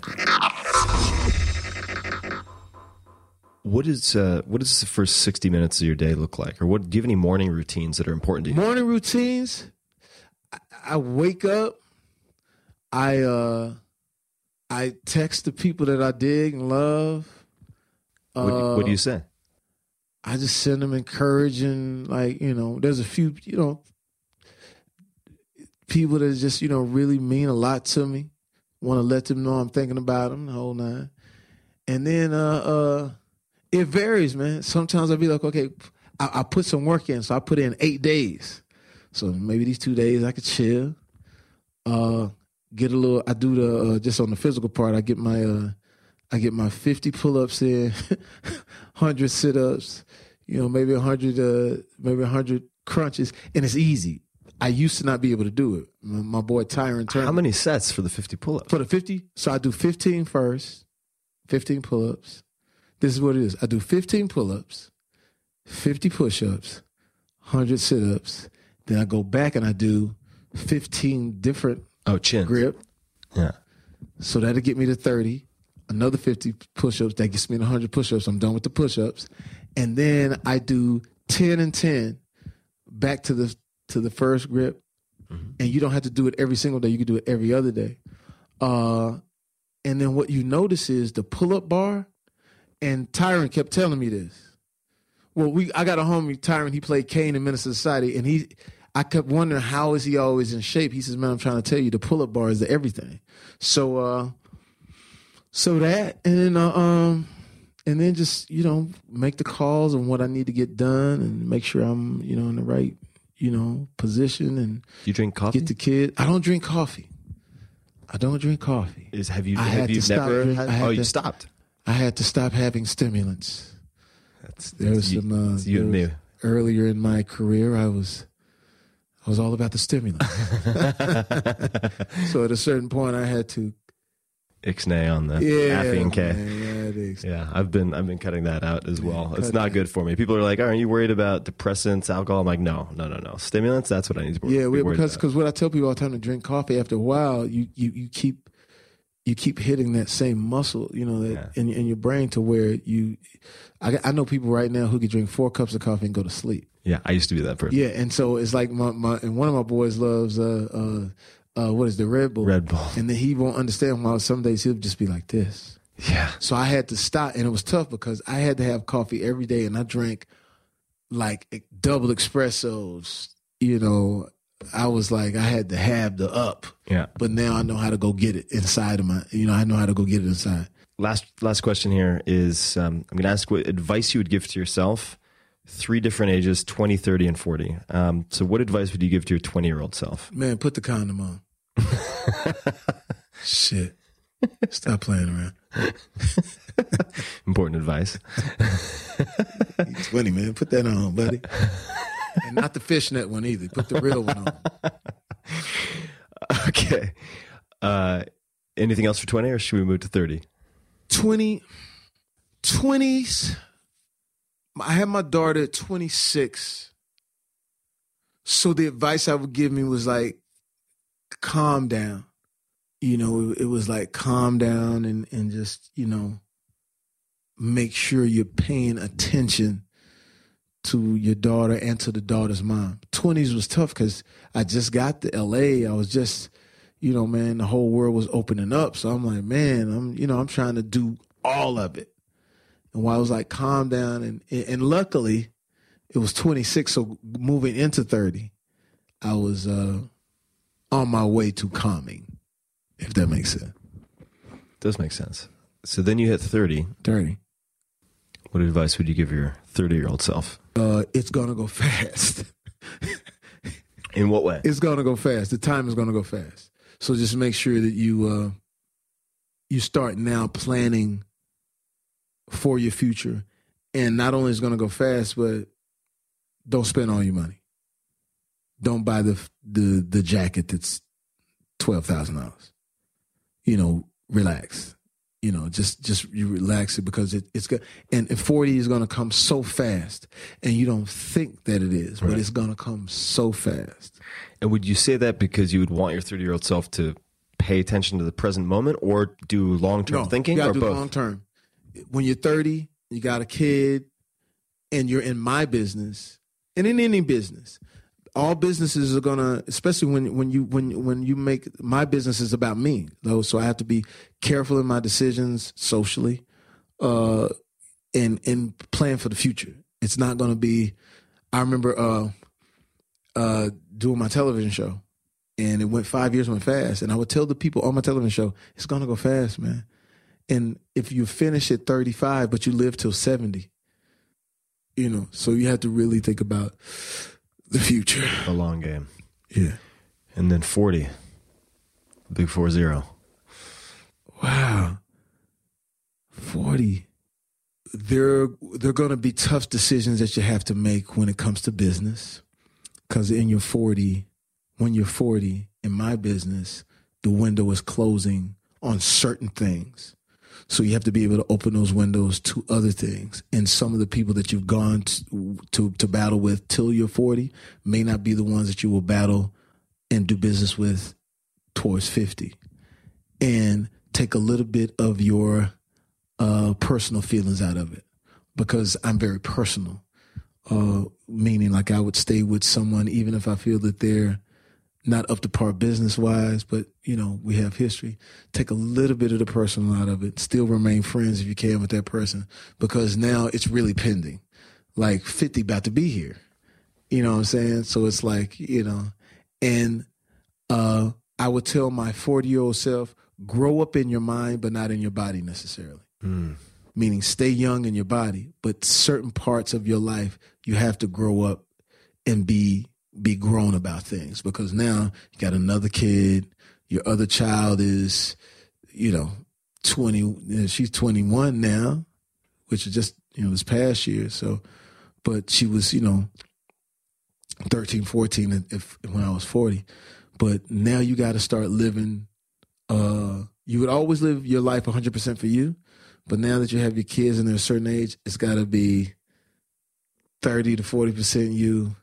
What does the first 60 minutes of your day look like? Or do you have any morning routines that are important to you? Morning routines? I wake up, I text the people that I dig and love. What do you say? I just send them encouraging, there's a few, people that just, really mean a lot to me. Want to let them know I'm thinking about them the whole nine. And then it varies, man. Sometimes I'll be like, okay, I put some work in. So I put in 8 days. So maybe these 2 days I could chill. Get a little, I do the, just on the physical part, I get my 50 pull-ups in, 100 sit-ups, maybe 100 crunches, and it's easy. I used to not be able to do it. My boy Tyron Turner. How many sets for the 50 pull-ups? For the 50? So I do 15 first, 15 pull-ups. This is what it is. I do 15 pull-ups, 50 push-ups, 100 sit-ups. Then I go back and I do 15 different grip. Yeah. So that'll get me to 30. Another 50 push-ups. That gets me to 100 push-ups. I'm done with the push-ups. And then I do 10 and 10 back to the first grip. Mm-hmm. And you don't have to do it every single day. You can do it every other day. And then what you notice is the pull-up bar, and Tyron kept telling me this. Well, I got a homie, Tyron, he played Kane in Menace to Society, and I kept wondering, how is he always in shape? He says, man, I'm trying to tell you, the pull-up bar is the everything. So that, and then just, make the calls on what I need to get done and make sure I'm, in the right, position. And you drink coffee? Get the kid. I don't drink coffee. You stopped? I had to stop having stimulants. There was some, you and me. Earlier in my career, I was all about the stimulants. So at a certain point, I had to Ixnay on the caffeine K. Yeah, I've been cutting that out as well. It's not good for me. People are like, aren't you worried about depressants, alcohol? I'm like, no. Stimulants, that's what I need to be worried about. Because what I tell people all the time, to drink coffee, after a while, you keep hitting that same muscle, in your brain, to where I know people right now who could drink 4 cups of coffee and go to sleep. Yeah, I used to be that person. Yeah, and so it's like and one of my boys loves what is the Red Bull? Red Bull. And then he won't understand why some days he'll just be like this. Yeah. So I had to stop, and it was tough because I had to have coffee every day, and I drank like double espressos. I was like, I had to have the up. Yeah. But now I know how to go get it inside of I know how to go get it inside. Last question here is, I'm going to ask what advice you would give to yourself, 3 different ages, 20, 30, and 40. So what advice would you give to your 20-year-old self? Man, put the condom on. Shit. Stop playing around. Important advice. You're 20, man. Put that on, buddy. And not the fishnet one either. Put the real one on. Okay. Anything else for 20, or should we move to 30? 20s. I had my daughter at 26. So the advice I would give me was like, calm down. It was like, calm down and just, make sure you're paying attention to your daughter and to the daughter's mom. 20s was tough because I just got to LA. I was just, man, the whole world was opening up. So I'm like, man, I'm trying to do all of it. And while I was like, calm down, and luckily it was 26. So moving into 30, I was on my way to calming, if that makes sense. Does make sense. So then you hit 30. 30. What advice would you give your 30-year-old self? It's going to go fast. In what way? It's going to go fast. The time is going to go fast. So just make sure that you start now planning for your future. And not only is it going to go fast, but don't spend all your money. Don't buy the jacket that's $12,000. You know, relax. You know, just you relax it because it's good. And 40 is going to come so fast, and you don't think that it is, but it's going to come so fast. And would you say that because you would want your 30-year-old self to pay attention to the present moment, or do long-term thinking, you gotta or do both? Long-term. When you're 30, you got a kid, and you're in my business, and in any business. All businesses are gonna, especially when you make, my business is about me, though. So I have to be careful in my decisions socially, and plan for the future. It's not gonna be. I remember doing my television show, and it went 5 years, went fast. And I would tell the people on my television show, it's gonna go fast, man. And if you finish at 35, but you live till 70, you know, so you have to really think about the future. The long game. Yeah. And then 40. Big 40. Wow. 40. There are going to be tough decisions that you have to make when it comes to business. Because when you're 40, in my business, the window is closing on certain things. So you have to be able to open those windows to other things. And some of the people that you've gone to battle with till you're 40 may not be the ones that you will battle and do business with towards 50. And take a little bit of your personal feelings out of it, because I'm very personal, meaning like I would stay with someone even if I feel that they're not up to par business-wise, but, you know, we have history. Take a little bit of the personal out of it. Still remain friends if you can with that person, because now it's really pending. Like 50 about to be here. You know what I'm saying? So it's like, you know, and I would tell my 40-year-old self, grow up in your mind, but not in your body necessarily. Meaning stay young in your body, but certain parts of your life, you have to grow up and be grown about things, because now you got another kid. Your other child is, you know, 20. She's 21 now, which is just, you know, this past year. So, but she was, you know, 13, 14 when I was 40. But now you got to start living. You would always live your life 100% for you, but now that you have your kids and they're a certain age, it's got to be 30 to 40% you,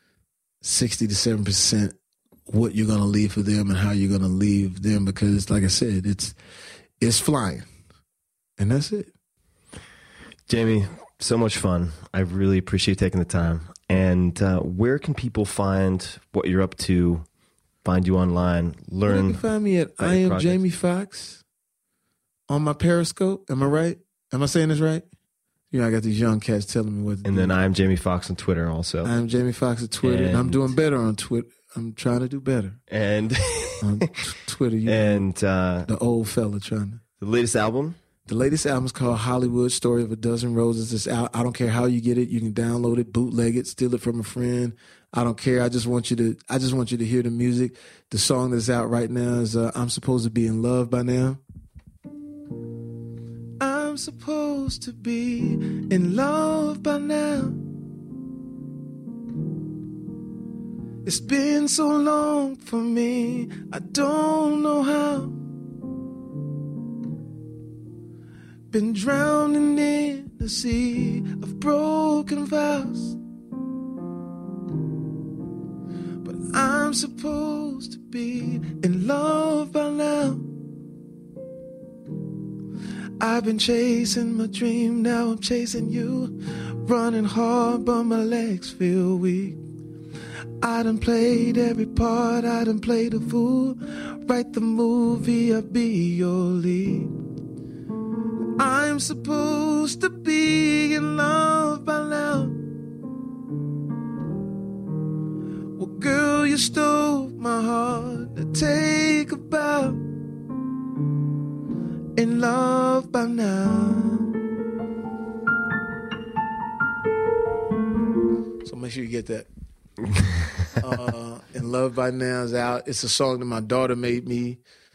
60 to 7% what you're going to leave for them and how you're going to leave them, because like I said, it's flying, and that's it. Jamie, so much fun. I really appreciate taking the time. And where can people find what you're up to, find you online, learn? You can find me at I Am Jamie Foxx on my Periscope. Am I right? Am I saying this right? You know, I got these young cats telling me what to do. And then I Am Jamie Foxx on Twitter also. I Am Jamie Foxx at Twitter. And I'm doing better on Twitter. I'm trying to do better. And on Twitter, you and the old fella trying to. The latest album? The latest album is called Hollywood Story of a Dozen Roses. It's out. I don't care how you get it. You can download it, bootleg it, steal it from a friend. I don't care. I just want you to hear the music. The song that's out right now is I'm Supposed to Be in Love by Now. I'm supposed to be in love by now. It's been so long for me, I don't know how. Been drowning in the sea of broken vows. But I'm supposed to be in love by now. I've been chasing my dream, now I'm chasing you. Running hard, but my legs feel weak. I done played every part, I done played a fool. Write the movie, I'll be your lead. I'm supposed to be in love by now. Well, girl, you stole my heart to take a bow. In love by now. So make sure you get that. In Love by Now is out. It's a song that my daughter made me.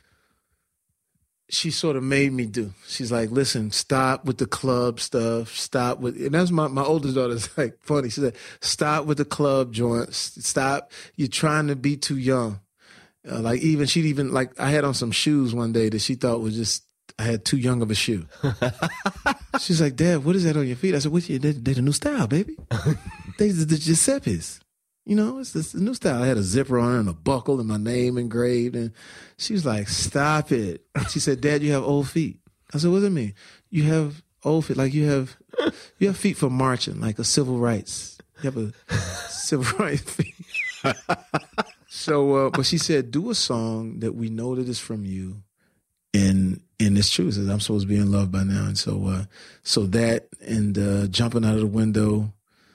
She sort of made me do. She's like, listen, stop with the club stuff. Stop with, and that's my oldest daughter's like funny. She said, stop with the club joints. Stop. You're trying to be too young. Like I had on some shoes one day that she thought was just, I had too young of a shoe. She's like, Dad, what is that on your feet? I said, they're the new style, baby. They're the Giuseppe's. You know, it's the new style. I had a zipper on it and a buckle and my name engraved. And she was like, stop it. She said, Dad, you have old feet. I said, what does it mean? You have old feet. Like you have feet for marching, like a civil rights. You have a civil rights feet. So, but she said, do a song that we know that is from you. And it's true. Says, I'm supposed to be in love by now. And so that and jumping out of the window,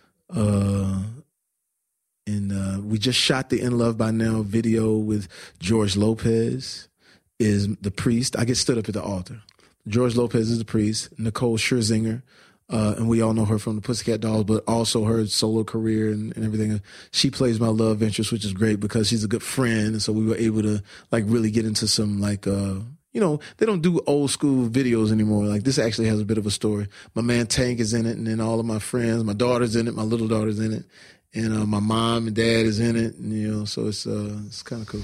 and we just shot the In Love by Now video with George Lopez is the priest. I get stood up at the altar. George Lopez is the priest. Nicole Scherzinger, and we all know her from the Pussycat Dolls, but also her solo career and everything. She plays my love interest, which is great because she's a good friend. And so we were able to like really get into some like, you know, they don't do old school videos anymore. Like this actually has a bit of a story. My man Tank is in it, and then all of my friends, my daughter's in it, my little daughter's in it. And my mom and dad is in it, and, you know, so it's kind of cool.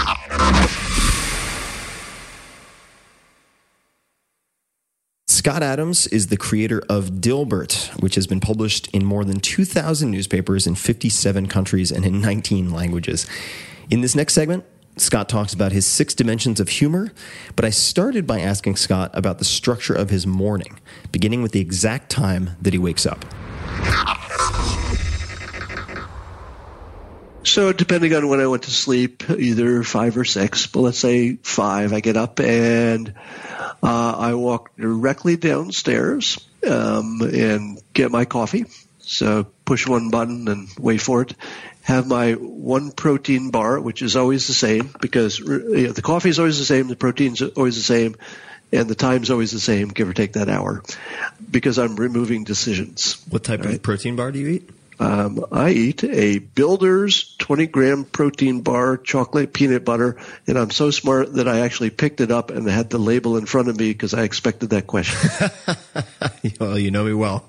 Scott Adams is the creator of Dilbert, which has been published in more than 2,000 newspapers in 57 countries and in 19 languages. In this next segment, Scott talks about his 6 dimensions of humor, but I started by asking Scott about the structure of his morning, beginning with the exact time that he wakes up. So depending on when I went to sleep, either 5 or 6, but let's say 5, I get up and I walk directly downstairs and get my coffee. So push one button and wait for it. Have my one protein bar, which is always the same because the coffee is always the same, the protein's always the same, and the time's always the same, give or take that hour, because I'm removing decisions. What type of protein bar do you eat? I eat a Builder's 20-gram protein bar, chocolate, peanut butter, and I'm so smart that I actually picked it up and had the label in front of me because I expected that question. Well, you know me well.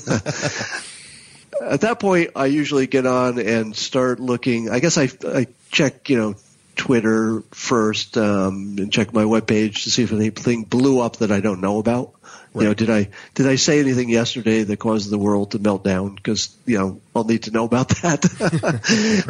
At that point, I usually get on and start looking. I guess I check, Twitter first and check my webpage to see if anything blew up that I don't know about. Right. Did I say anything yesterday that caused the world to melt down? Because I'll need to know about that.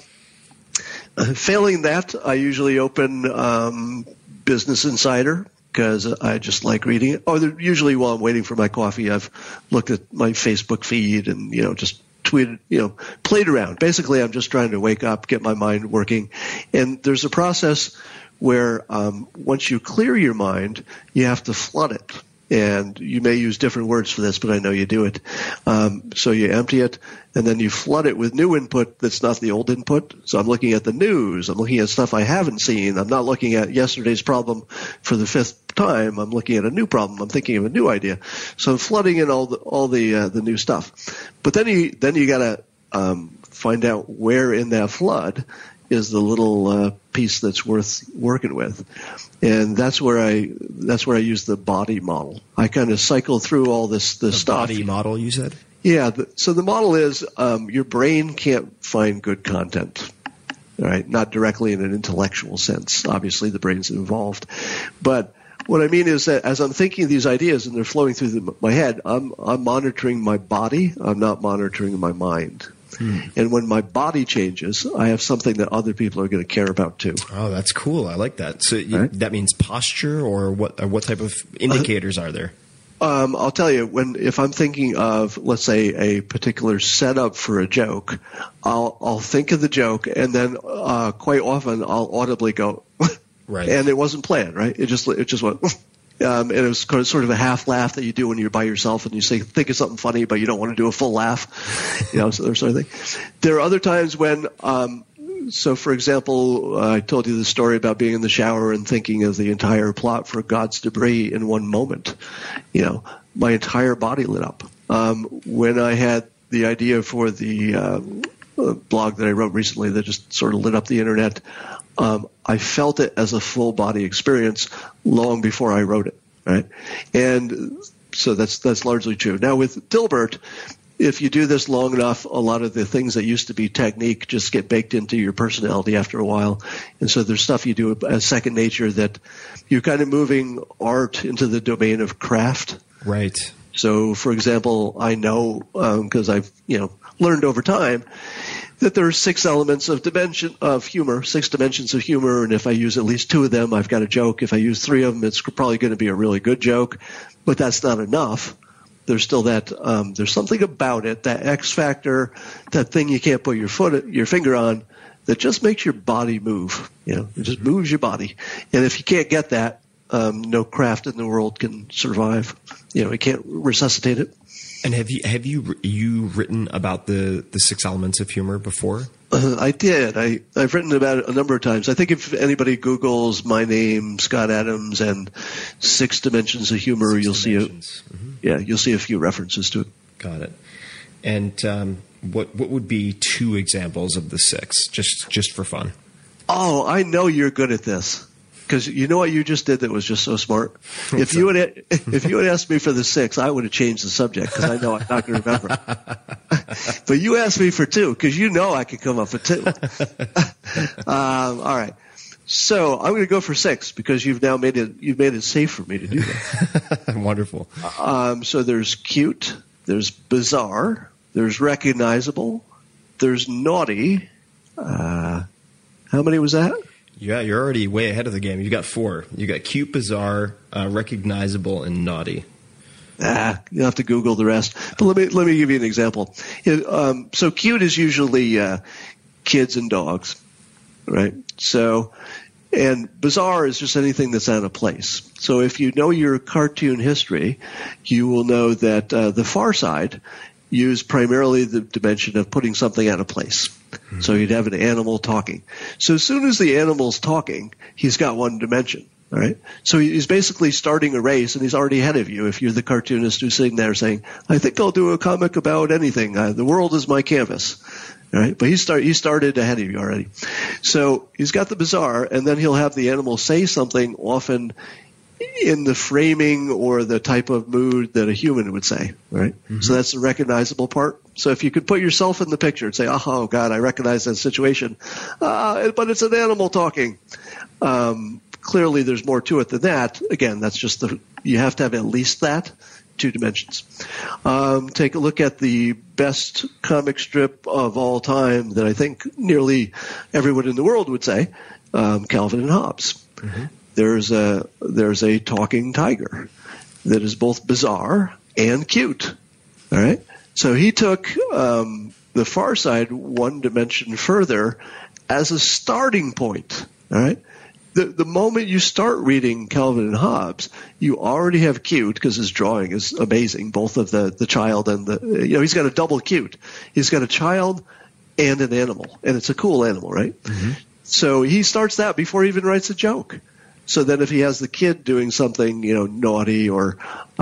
Right. Failing that, I usually open Business Insider because I just like reading it. Usually while I'm waiting for my coffee, I've looked at my Facebook feed and just tweeted, played around. Basically, I'm just trying to wake up, get my mind working, and there's a process where once you clear your mind, you have to flood it. And you may use different words for this, but I know you do it. So you empty it, and then you flood it with new input that's not the old input. So I'm looking at the news. I'm looking at stuff I haven't seen. I'm not looking at yesterday's problem for the 5th time. I'm looking at a new problem. I'm thinking of a new idea. So I'm flooding in all the new stuff. But then you got to find out where in that flood is the little piece that's worth working with, and that's where I use the body model. I kind of cycle through all this stuff. Body model, you said? Yeah. So the model is your brain can't find good content. All right, not directly in an intellectual sense. Obviously, the brain's involved, but what I mean is that as I'm thinking of these ideas and they're flowing through my head, I'm monitoring my body. I'm not monitoring my mind. And when my body changes, I have something that other people are going to care about too. Oh, that's cool. I like that. So that means posture, or what type of indicators are there? I'll tell you, if I'm thinking of, let's say, a particular setup for a joke, I'll think of the joke, and then quite often I'll audibly go, right. And it wasn't planned, right? It just went. And it was sort of a half laugh that you do when you're by yourself and you think of something funny, but you don't want to do a full laugh, so sort of thing. There are other times when, so for example, I told you the story about being in the shower and thinking of the entire plot for God's Debris in one moment. My entire body lit up. When I had the idea for the blog that I wrote recently that just sort of lit up the internet. I felt it as a full body experience long before I wrote it, right? And so that's largely true. Now with Dilbert, if you do this long enough, a lot of the things that used to be technique just get baked into your personality after a while. And so there's stuff you do as second nature that you're kind of moving art into the domain of craft. Right. So, for example, I know, because I've, learned over time that there are 6 elements of humor, 6 dimensions of humor. And if I use at least 2 of them, I've got a joke. If I use 3 of them, it's probably going to be a really good joke, but that's not enough. There's still that, there's something about it, that X factor, that thing you can't put your finger on, that just makes your body move. It just moves your body. And if you can't get that, no craft in the world can survive. You can't resuscitate it. And have you written about the 6 elements of humor before? I did. I've written about it a number of times. I think if anybody Googles my name, Scott Adams, and 6 dimensions of humor, you'll see you'll see a few references to it. Got it. And what would be 2 examples of the 6, just for fun? Oh, I know you're good at this. Because you know what you just did that was just so smart? If you had asked me for the 6, I would have changed the subject because I know I'm not going to remember. But you asked me for 2 because you know I could come up with 2. All right. So I'm going to go for 6 because you've made it safe for me to do that. Wonderful. So there's cute, there's bizarre, there's recognizable, there's naughty. How many was that? Yeah, you're already way ahead of the game. You got 4. You got cute, bizarre, recognizable, and naughty. You'll have to Google the rest. But let me give you an example. So cute is usually kids and dogs, right? So, and bizarre is just anything that's out of place. So if you know your cartoon history, you will know that the Far Side used primarily the dimension of putting something out of place. Mm-hmm. So you'd have an animal talking. So as soon as the animal's talking, he's got one dimension. All right. So he's basically starting a race, and he's already ahead of you. If you're the cartoonist who's sitting there saying, "I think I'll do a comic about anything. The world is my canvas." All right. But he started ahead of you already. So he's got the bizarre, and then he'll have the animal say something, often in the framing or the type of mood that a human would say, right? Mm-hmm. So that's the recognizable part. So if you could put yourself in the picture and say, "Oh God, I recognize that situation," but it's an animal talking. Clearly, there's more to it than that. Again, that's just you have to have at least that 2 dimensions. Take a look at the best comic strip of all time that I think nearly everyone in the world would say, Calvin and Hobbes. Mm-hmm. There's a talking tiger that is both bizarre and cute. All right. So he took the Far Side 1 dimension further as a starting point. All right. The moment you start reading Calvin and Hobbes, you already have cute because his drawing is amazing. Both of the child and he's got a double cute. He's got a child and an animal, and it's a cool animal, right? Mm-hmm. So he starts that before he even writes a joke. So then if he has the kid doing something, naughty or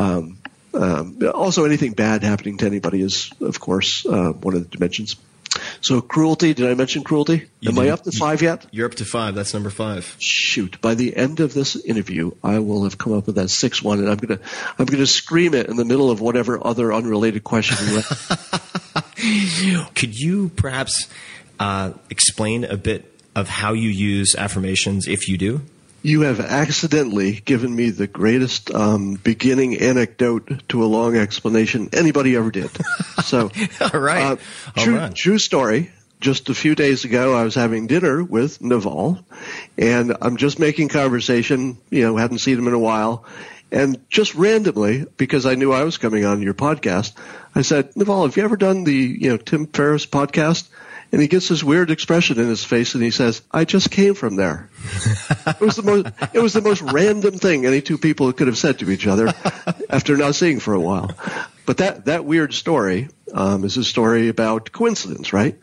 also anything bad happening to anybody is, of course, one of the dimensions. So cruelty, did I mention cruelty? Am I up to 5 yet? You're up to 5. That's number 5. Shoot. By the end of this interview, I will have come up with that 6th one, and I'm gonna scream it in the middle of whatever other unrelated question we have. Could you perhaps explain a bit of how you use affirmations, if you do? You have accidentally given me the greatest beginning anecdote to a long explanation anybody ever did. So, all right. True story. Just a few days ago, I was having dinner with Naval, and I'm just making conversation. Hadn't seen him in a while, and just randomly, because I knew I was coming on your podcast, I said, "Naval, have you ever done the Tim Ferriss podcast?" And he gets this weird expression in his face, and he says, "I just came from there." It was the most random thing any 2 people could have said to each other after not seeing for a while. But that weird story is a story about coincidence, right?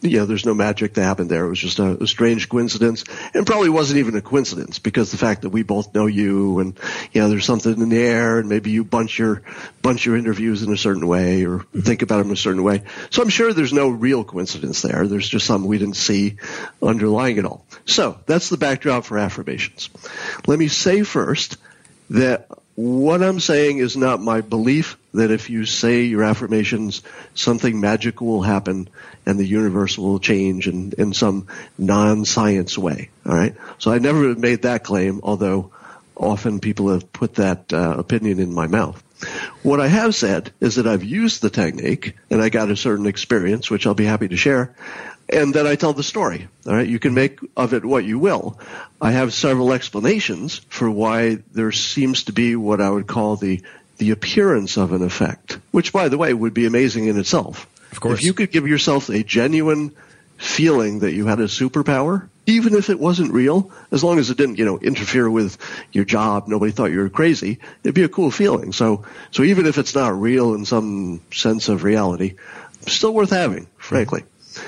there's no magic that happened there. It was just a strange coincidence, and probably wasn't even a coincidence because the fact that we both know you, and there's something in the air, and maybe you bunch your interviews in a certain way or think about them in a certain way. So I'm sure there's no real coincidence there. There's just something we didn't see underlying it all. So that's the backdrop for affirmations. Let me say first that what I'm saying is not my belief that if you say your affirmations, something magical will happen and the universe will change in some non-science way. All right. So I never made that claim, although often people have put that opinion in my mouth. What I have said is that I've used the technique and I got a certain experience, which I'll be happy to share, and then I tell the story. All right. You can make of it what you will. I have several explanations for why there seems to be what I would call the appearance of an effect, which, by the way, would be amazing in itself. Of course. If you could give yourself a genuine feeling that you had a superpower, even if it wasn't real, as long as it didn't, interfere with your job, nobody thought you were crazy, it'd be a cool feeling. So even if it's not real in some sense of reality, still worth having, frankly.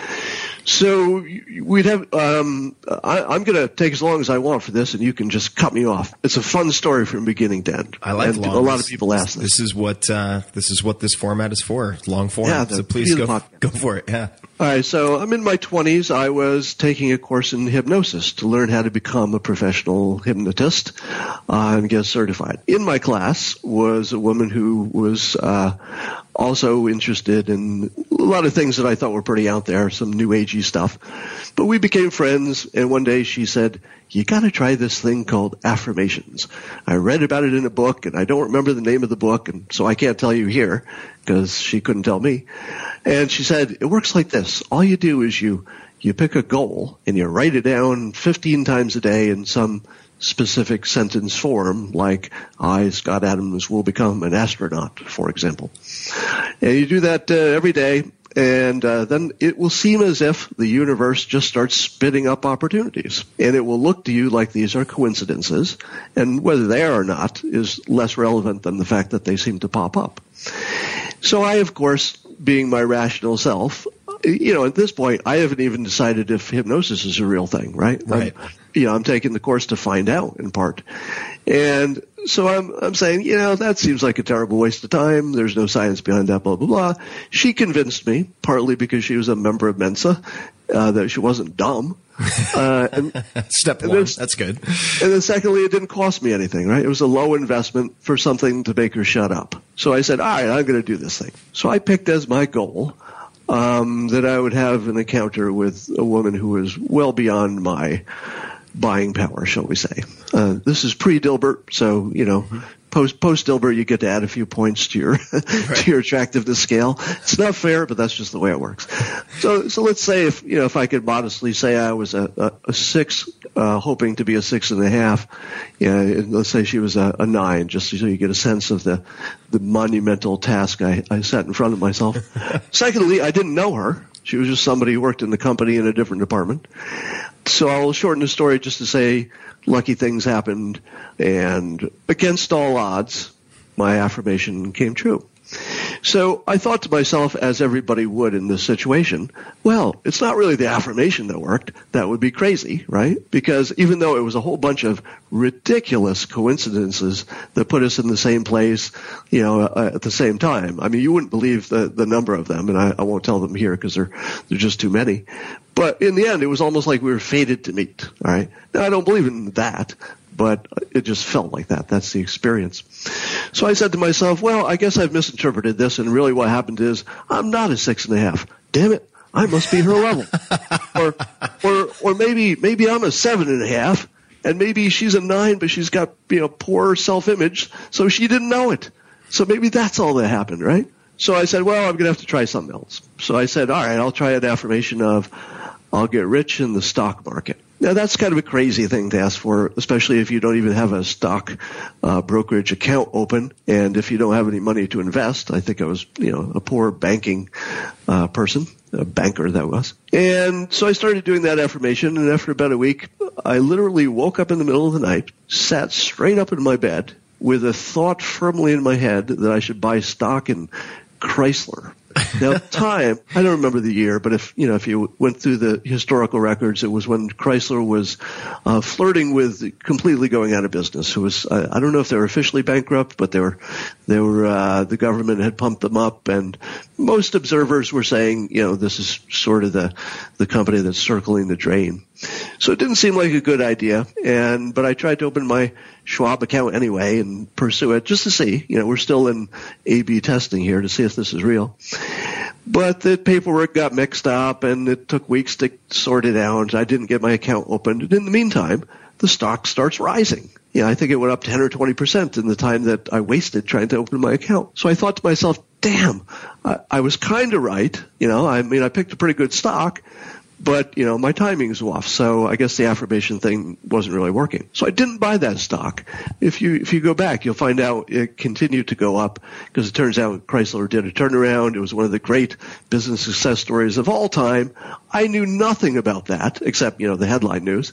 So we'd have. I'm going to take as long as I want for this, and you can just cut me off. It's a fun story from beginning to end. I like long. A lot of people ask this. This is what this format is for. Long form. Yeah, so please go for it. Yeah. All right. So I'm in my 20s. I was taking a course in hypnosis to learn how to become a professional hypnotist and get certified. In my class was a woman who was also interested in a lot of things that I thought were pretty out there, some new agey stuff. But we became friends, and one day she said, "You got to try this thing called affirmations." I read about it in a book, and I don't remember the name of the book, and so I can't tell you here because she couldn't tell me. And she said, "It works like this. All you do is you pick a goal, and you write it down 15 times a day in some specific sentence form, like I, Scott Adams, will become an astronaut, for example. And you do that every day, and then it will seem as if the universe just starts spitting up opportunities. And it will look to you like these are coincidences, and whether they are or not is less relevant than the fact that they seem to pop up. So I, of course, being my rational self, at this point, I haven't even decided if hypnosis is a real thing, right? Right. I'm taking the course to find out, in part. And so I'm saying, that seems like a terrible waste of time. There's no science behind that, blah, blah, blah. She convinced me, partly because she was a member of Mensa, that she wasn't dumb. Step one. That's good. And then secondly, it didn't cost me anything, right? It was a low investment for something to make her shut up. So I said, all right, I'm going to do this thing. So I picked as my goal that I would have an encounter with a woman who was well beyond my buying power, shall we say. This is pre-Dilbert, so, post-Dilbert, you get to add a few points to your to your attractiveness scale. It's not fair, but that's just the way it works. So let's say if I could modestly say I was a 6, hoping to be a 6.5, and let's say she was a 9, just so you get a sense of the monumental task I set in front of myself. Secondly, I didn't know her. She was just somebody who worked in the company in a different department. So I'll shorten the story just to say lucky things happened, and against all odds, my affirmation came true. So I thought to myself, as everybody would in this situation, well, it's not really the affirmation that worked. That would be crazy, right? Because even though it was a whole bunch of ridiculous coincidences that put us in the same place, at the same time. I mean, you wouldn't believe the number of them, and I won't tell them here because they're just too many. But in the end, it was almost like we were fated to meet, all right? Now, I don't believe in that, but it just felt like that. That's the experience. So I said to myself, well, I guess I've misinterpreted this, and really what happened is I'm not a 6.5. Damn it, I must be her level. or maybe I'm a 7.5, and maybe she's a 9, but she's got poor self-image, so she didn't know it. So maybe that's all that happened, right? So I said, well, I'm going to have to try something else. So I said, all right, I'll try an affirmation of I'll get rich in the stock market. Now, that's kind of a crazy thing to ask for, especially if you don't even have a stock brokerage account open, and if you don't have any money to invest. I think I was, a poor banking person, a banker that was. And so I started doing that affirmation, and after about a week, I literally woke up in the middle of the night, sat straight up in my bed with a thought firmly in my head that I should buy stock in Chrysler. Now, time, I don't remember the year, but if you went through the historical records, it was when Chrysler was flirting with completely going out of business. It was, I don't know if they were officially bankrupt, but they were the government had pumped them up, and most observers were saying, this is sort of the company that's circling the drain. So it didn't seem like a good idea, but I tried to open my Schwab account anyway and pursue it just to see. We're still in A/B testing here to see if this is real. But the paperwork got mixed up, and it took weeks to sort it out. I didn't get my account opened. And in the meantime, the stock starts rising. I think it went up 10 or 20% in the time that I wasted trying to open my account. So I thought to myself, damn, I was kind of right. I picked a pretty good stock, but, my timing's off. So I guess the affirmation thing wasn't really working. So I didn't buy that stock. If you go back, you'll find out it continued to go up because it turns out Chrysler did a turnaround. It was one of the great business success stories of all time. I knew nothing about that except, the headline news,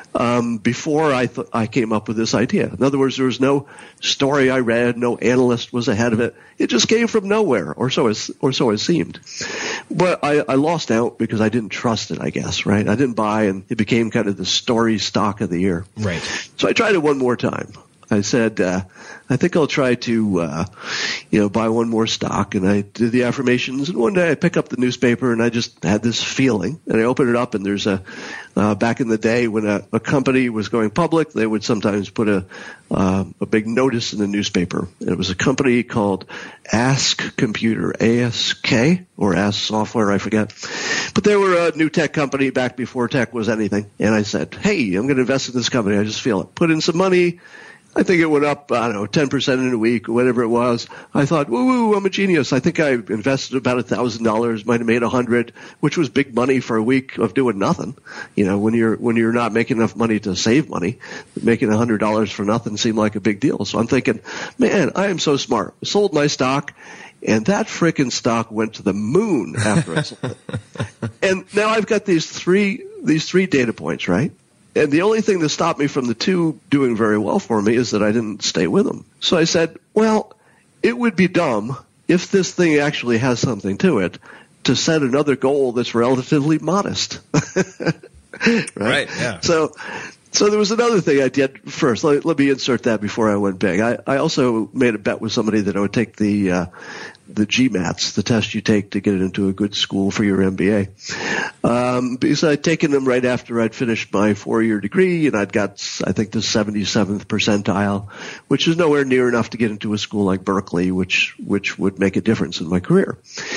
before I came up with this idea. In other words, there was no story I read, no analyst was ahead of it. It just came from nowhere, or so it seemed. But I lost out because I didn't trust it, I guess, right? I didn't buy, and it became kind of the story stock of the year. Right. So I tried it one more time. I said, I think I'll try to, buy one more stock. And I did the affirmations. And one day I pick up the newspaper and I just had this feeling. And I open it up and there's back in the day when a company was going public, they would sometimes put a big notice in the newspaper. And it was a company called Ask Computer, ASK, or Ask Software, I forget. But they were a new tech company back before tech was anything. And I said, hey, I'm going to invest in this company. I just feel it. Put in some money. I think it went up, 10% in a week or whatever it was. I thought, woo, I'm a genius. I think I invested about $1,000, might have made $100, which was big money for a week of doing nothing. When you're not making enough money to save money, making $100 for nothing seemed like a big deal. So I'm thinking, man, I am so smart. I sold my stock. And that frickin' stock went to the moon after I sold it. And now I've got these three data points, right? And the only thing that stopped me from the two doing very well for me is that I didn't stay with them. So I said, well, it would be dumb if this thing actually has something to it to set another goal that's relatively modest. Right? Yeah. So there was another thing I did first. Let me insert that before I went big. I also made a bet with somebody that I would take the GMATs, the test you take to get into a good school for your MBA. Because I'd taken them right after I'd finished my 4-year degree, and I'd got, I think, the 77th percentile, which is nowhere near enough to get into a school like Berkeley, which would make a difference in my career.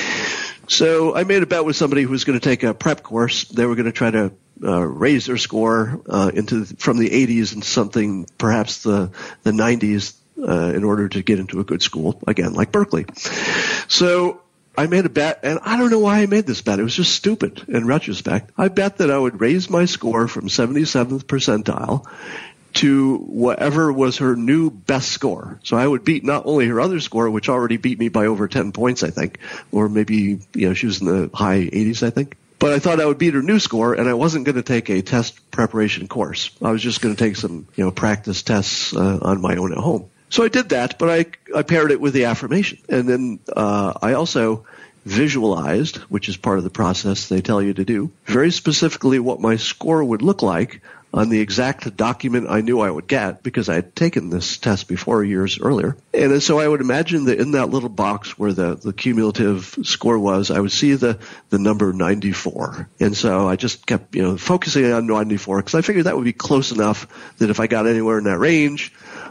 So I made a bet with somebody who was going to take a prep course. They were going to try to raise their score from the 80s into something, perhaps the 90s, in order to get into a good school, again, like Berkeley. So I made a bet, and I don't know why I made this bet. It was just stupid in retrospect. I bet that I would raise my score from 77th percentile to whatever was her new best score. So I would beat not only her other score, which already beat me by over 10 points, I think, or maybe, she was in the high 80s, I think. But I thought I would beat her new score, and I wasn't going to take a test preparation course. I was just going to take some, practice tests on my own at home. So I did that, but I paired it with the affirmation. And then I also visualized, which is part of the process they tell you to do, very specifically what my score would look like on the exact document I knew I would get because I had taken this test before years earlier. And so I would imagine that in that little box where the cumulative score was, I would see the number 94. And so I just kept, focusing on 94 because I figured that would be close enough that if I got anywhere in that range,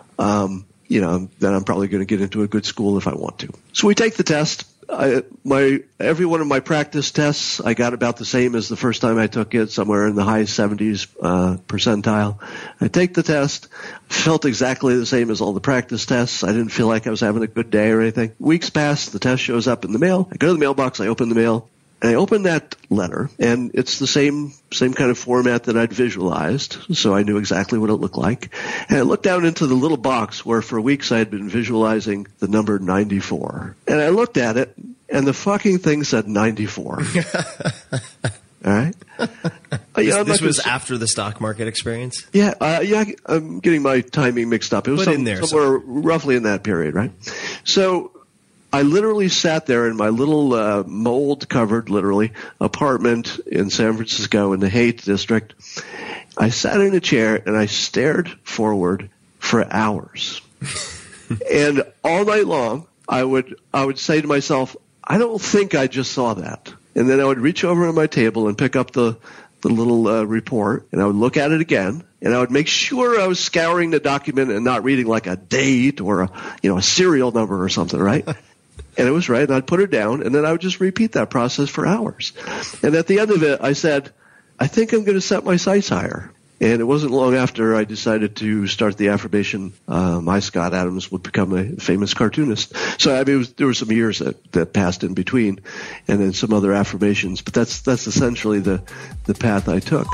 then I'm probably going to get into a good school if I want to. So we take the test. Every one of my practice tests, I got about the same as the first time I took it, somewhere in the high 70s percentile. I take the test, felt exactly the same as all the practice tests. I didn't feel like I was having a good day or anything. Weeks pass, the test shows up in the mail. I go to the mailbox, I open the mail, and I open that letter, and it's the same kind of format that I'd visualized, so I knew exactly what it looked like. And I looked down into the little box where for weeks I had been visualizing the number 94. And I looked at it, and the fucking thing said 94. All right? This was after the stock market experience? Yeah, I'm getting my timing mixed up. It was somewhere roughly in that period, right? So I literally sat there in my little mold-covered, literally, apartment in San Francisco in the Haight District. I sat in a chair and I stared forward for hours. And all night long, I would say to myself, I don't think I just saw that. And then I would reach over on my table and pick up the little report, and I would look at it again, and I would make sure I was scouring the document and not reading like a date or a serial number or something, right? And it was right, and I'd put it down, and then I would just repeat that process for hours. And at the end of it, I said, I think I'm going to set my sights higher. And it wasn't long after I decided to start the affirmation, my Scott Adams would become a famous cartoonist. So I mean, there were some years that passed in between, and then some other affirmations. But that's essentially the path I took.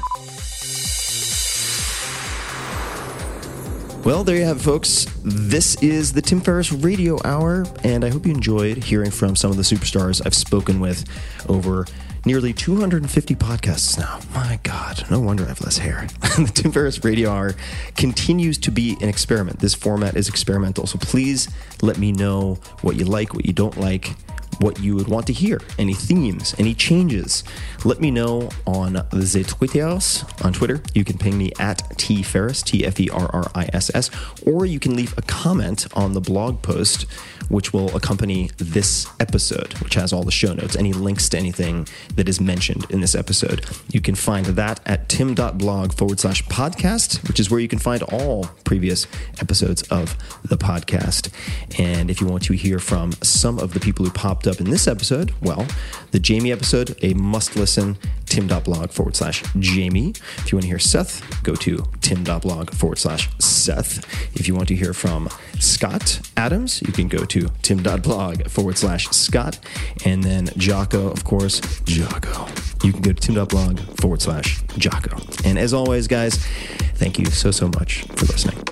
Well, there you have it, folks. This is the Tim Ferriss Radio Hour, and I hope you enjoyed hearing from some of the superstars I've spoken with over nearly 250 podcasts now. My God, no wonder I have less hair. The Tim Ferriss Radio Hour continues to be an experiment. This format is experimental, so please let me know what you like, what you don't like, what you would want to hear, any themes, any changes. Let me know on the Twitters. On Twitter, you can ping me at tferriss, Tferriss, or you can leave a comment on the blog post which will accompany this episode, which has all the show notes, any links to anything that is mentioned in this episode. You can find that at tim.blog/podcast, which is where you can find all previous episodes of the podcast. And if you want to hear from some of the people who popped up in this episode, well, the Jamie episode, a must listen, tim.blog/Jamie. If you want to hear Seth, go to tim.blog/Seth. If you want to hear from Scott Adams, you can go to tim.blog/Scott. And then Jocko, of course, Jocko. You can go to tim.blog/Jocko. And as always, guys, thank you so much for listening.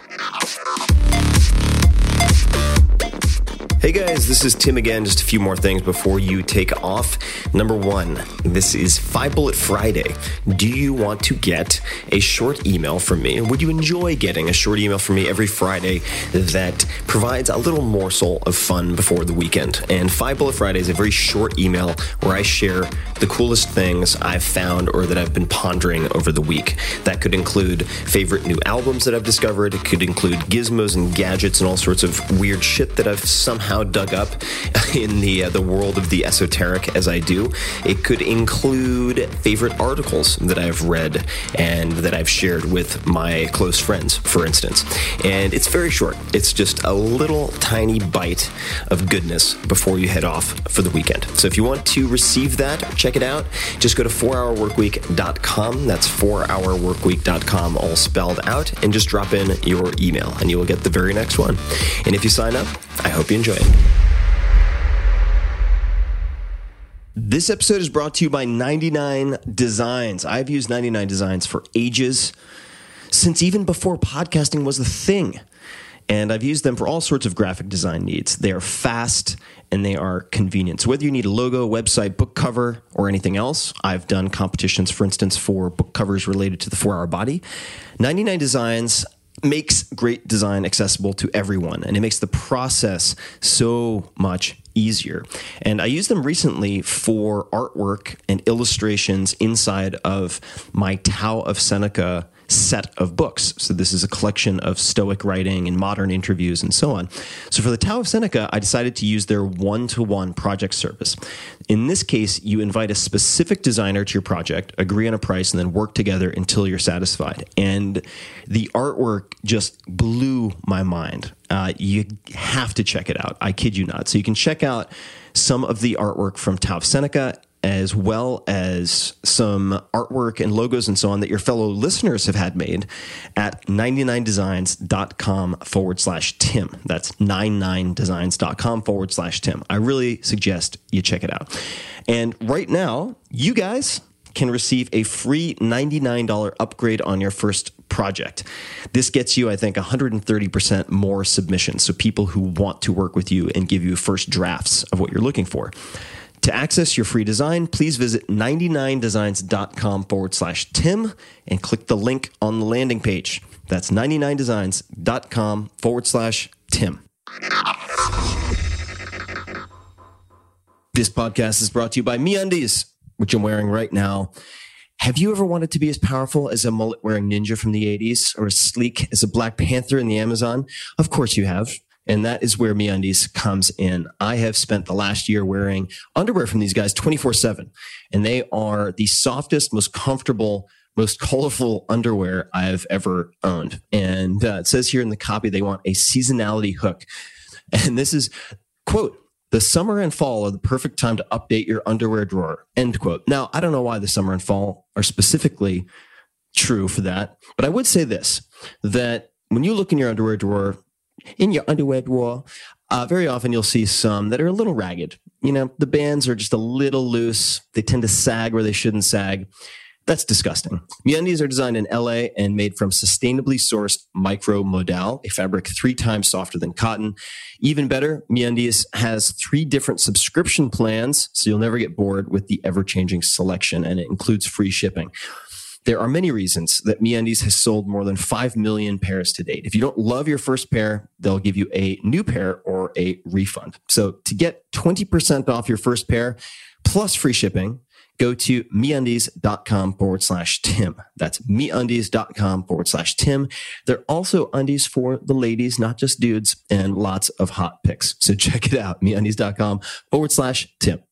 Hey guys, this is Tim again. Just a few more things before you take off. Number one, this is 5 Bullet Friday. Do you want to get a short email from me? Would you enjoy getting a short email from me every Friday that provides a little morsel of fun before the weekend? And 5 Bullet Friday is a very short email where I share the coolest things I've found or that I've been pondering over the week. That could include favorite new albums that I've discovered. It could include gizmos and gadgets and all sorts of weird shit that I've somehow dug up in the world of the esoteric as I do. It could include favorite articles that I've read and that I've shared with my close friends, for instance. And it's very short. It's just a little tiny bite of goodness before you head off for the weekend. So if you want to receive that, check it out. Just go to 4hourworkweek.com. That's 4hourworkweek.com, all spelled out, and just drop in your email and you will get the very next one. And if you sign up, I hope you enjoy it. This episode is brought to you by 99 Designs. I've used 99 Designs for ages, since even before podcasting was a thing. And I've used them for all sorts of graphic design needs. They are fast and they are convenient. So whether you need a logo, website, book cover, or anything else, I've done competitions, for instance, for book covers related to the 4 Hour Body. 99 Designs makes great design accessible to everyone, and it makes the process so much easier. And I used them recently for artwork and illustrations inside of my Tao of Seneca set of books. So this is a collection of Stoic writing and modern interviews and so on. So for the Tao of Seneca, I decided to use their one-to-one project service. In this case, you invite a specific designer to your project, agree on a price, and then work together until you're satisfied. And the artwork just blew my mind. You have to check it out. I kid you not. So you can check out some of the artwork from Tao of Seneca, as well as some artwork and logos and so on that your fellow listeners have had made at 99designs.com/Tim. That's 99designs.com/Tim. I really suggest you check it out. And right now, you guys can receive a free $99 upgrade on your first project. This gets you, I think, 130% more submissions. So people who want to work with you and give you first drafts of what you're looking for. To access your free design, please visit 99designs.com/Tim and click the link on the landing page. That's 99designs.com/Tim. This podcast is brought to you by MeUndies, which I'm wearing right now. Have you ever wanted to be as powerful as a mullet-wearing ninja from the 80s or as sleek as a Black Panther in the Amazon? Of course you have. And that is where MeUndies comes in. I have spent the last year wearing underwear from these guys 24/7. And they are the softest, most comfortable, most colorful underwear I've ever owned. And it says here in the copy, they want a seasonality hook. And this is, quote, "The summer and fall are the perfect time to update your underwear drawer," end quote. Now, I don't know why the summer and fall are specifically true for that, but I would say this, that when you look in your underwear drawer, very often you'll see some that are a little ragged. You know, the bands are just a little loose. They tend to sag where they shouldn't sag. That's disgusting. MeUndies are designed in LA and made from sustainably sourced micro modal, a fabric 3 times softer than cotton. Even better, MeUndies has 3 different subscription plans, so you'll never get bored with the ever-changing selection, and it includes free shipping. There are many reasons that MeUndies has sold more than 5 million pairs to date. If you don't love your first pair, they'll give you a new pair or a refund. So to get 20% off your first pair plus free shipping, go to MeUndies.com/Tim. That's MeUndies.com/Tim. They're also undies for the ladies, not just dudes, and lots of hot pics. So check it out, MeUndies.com/Tim.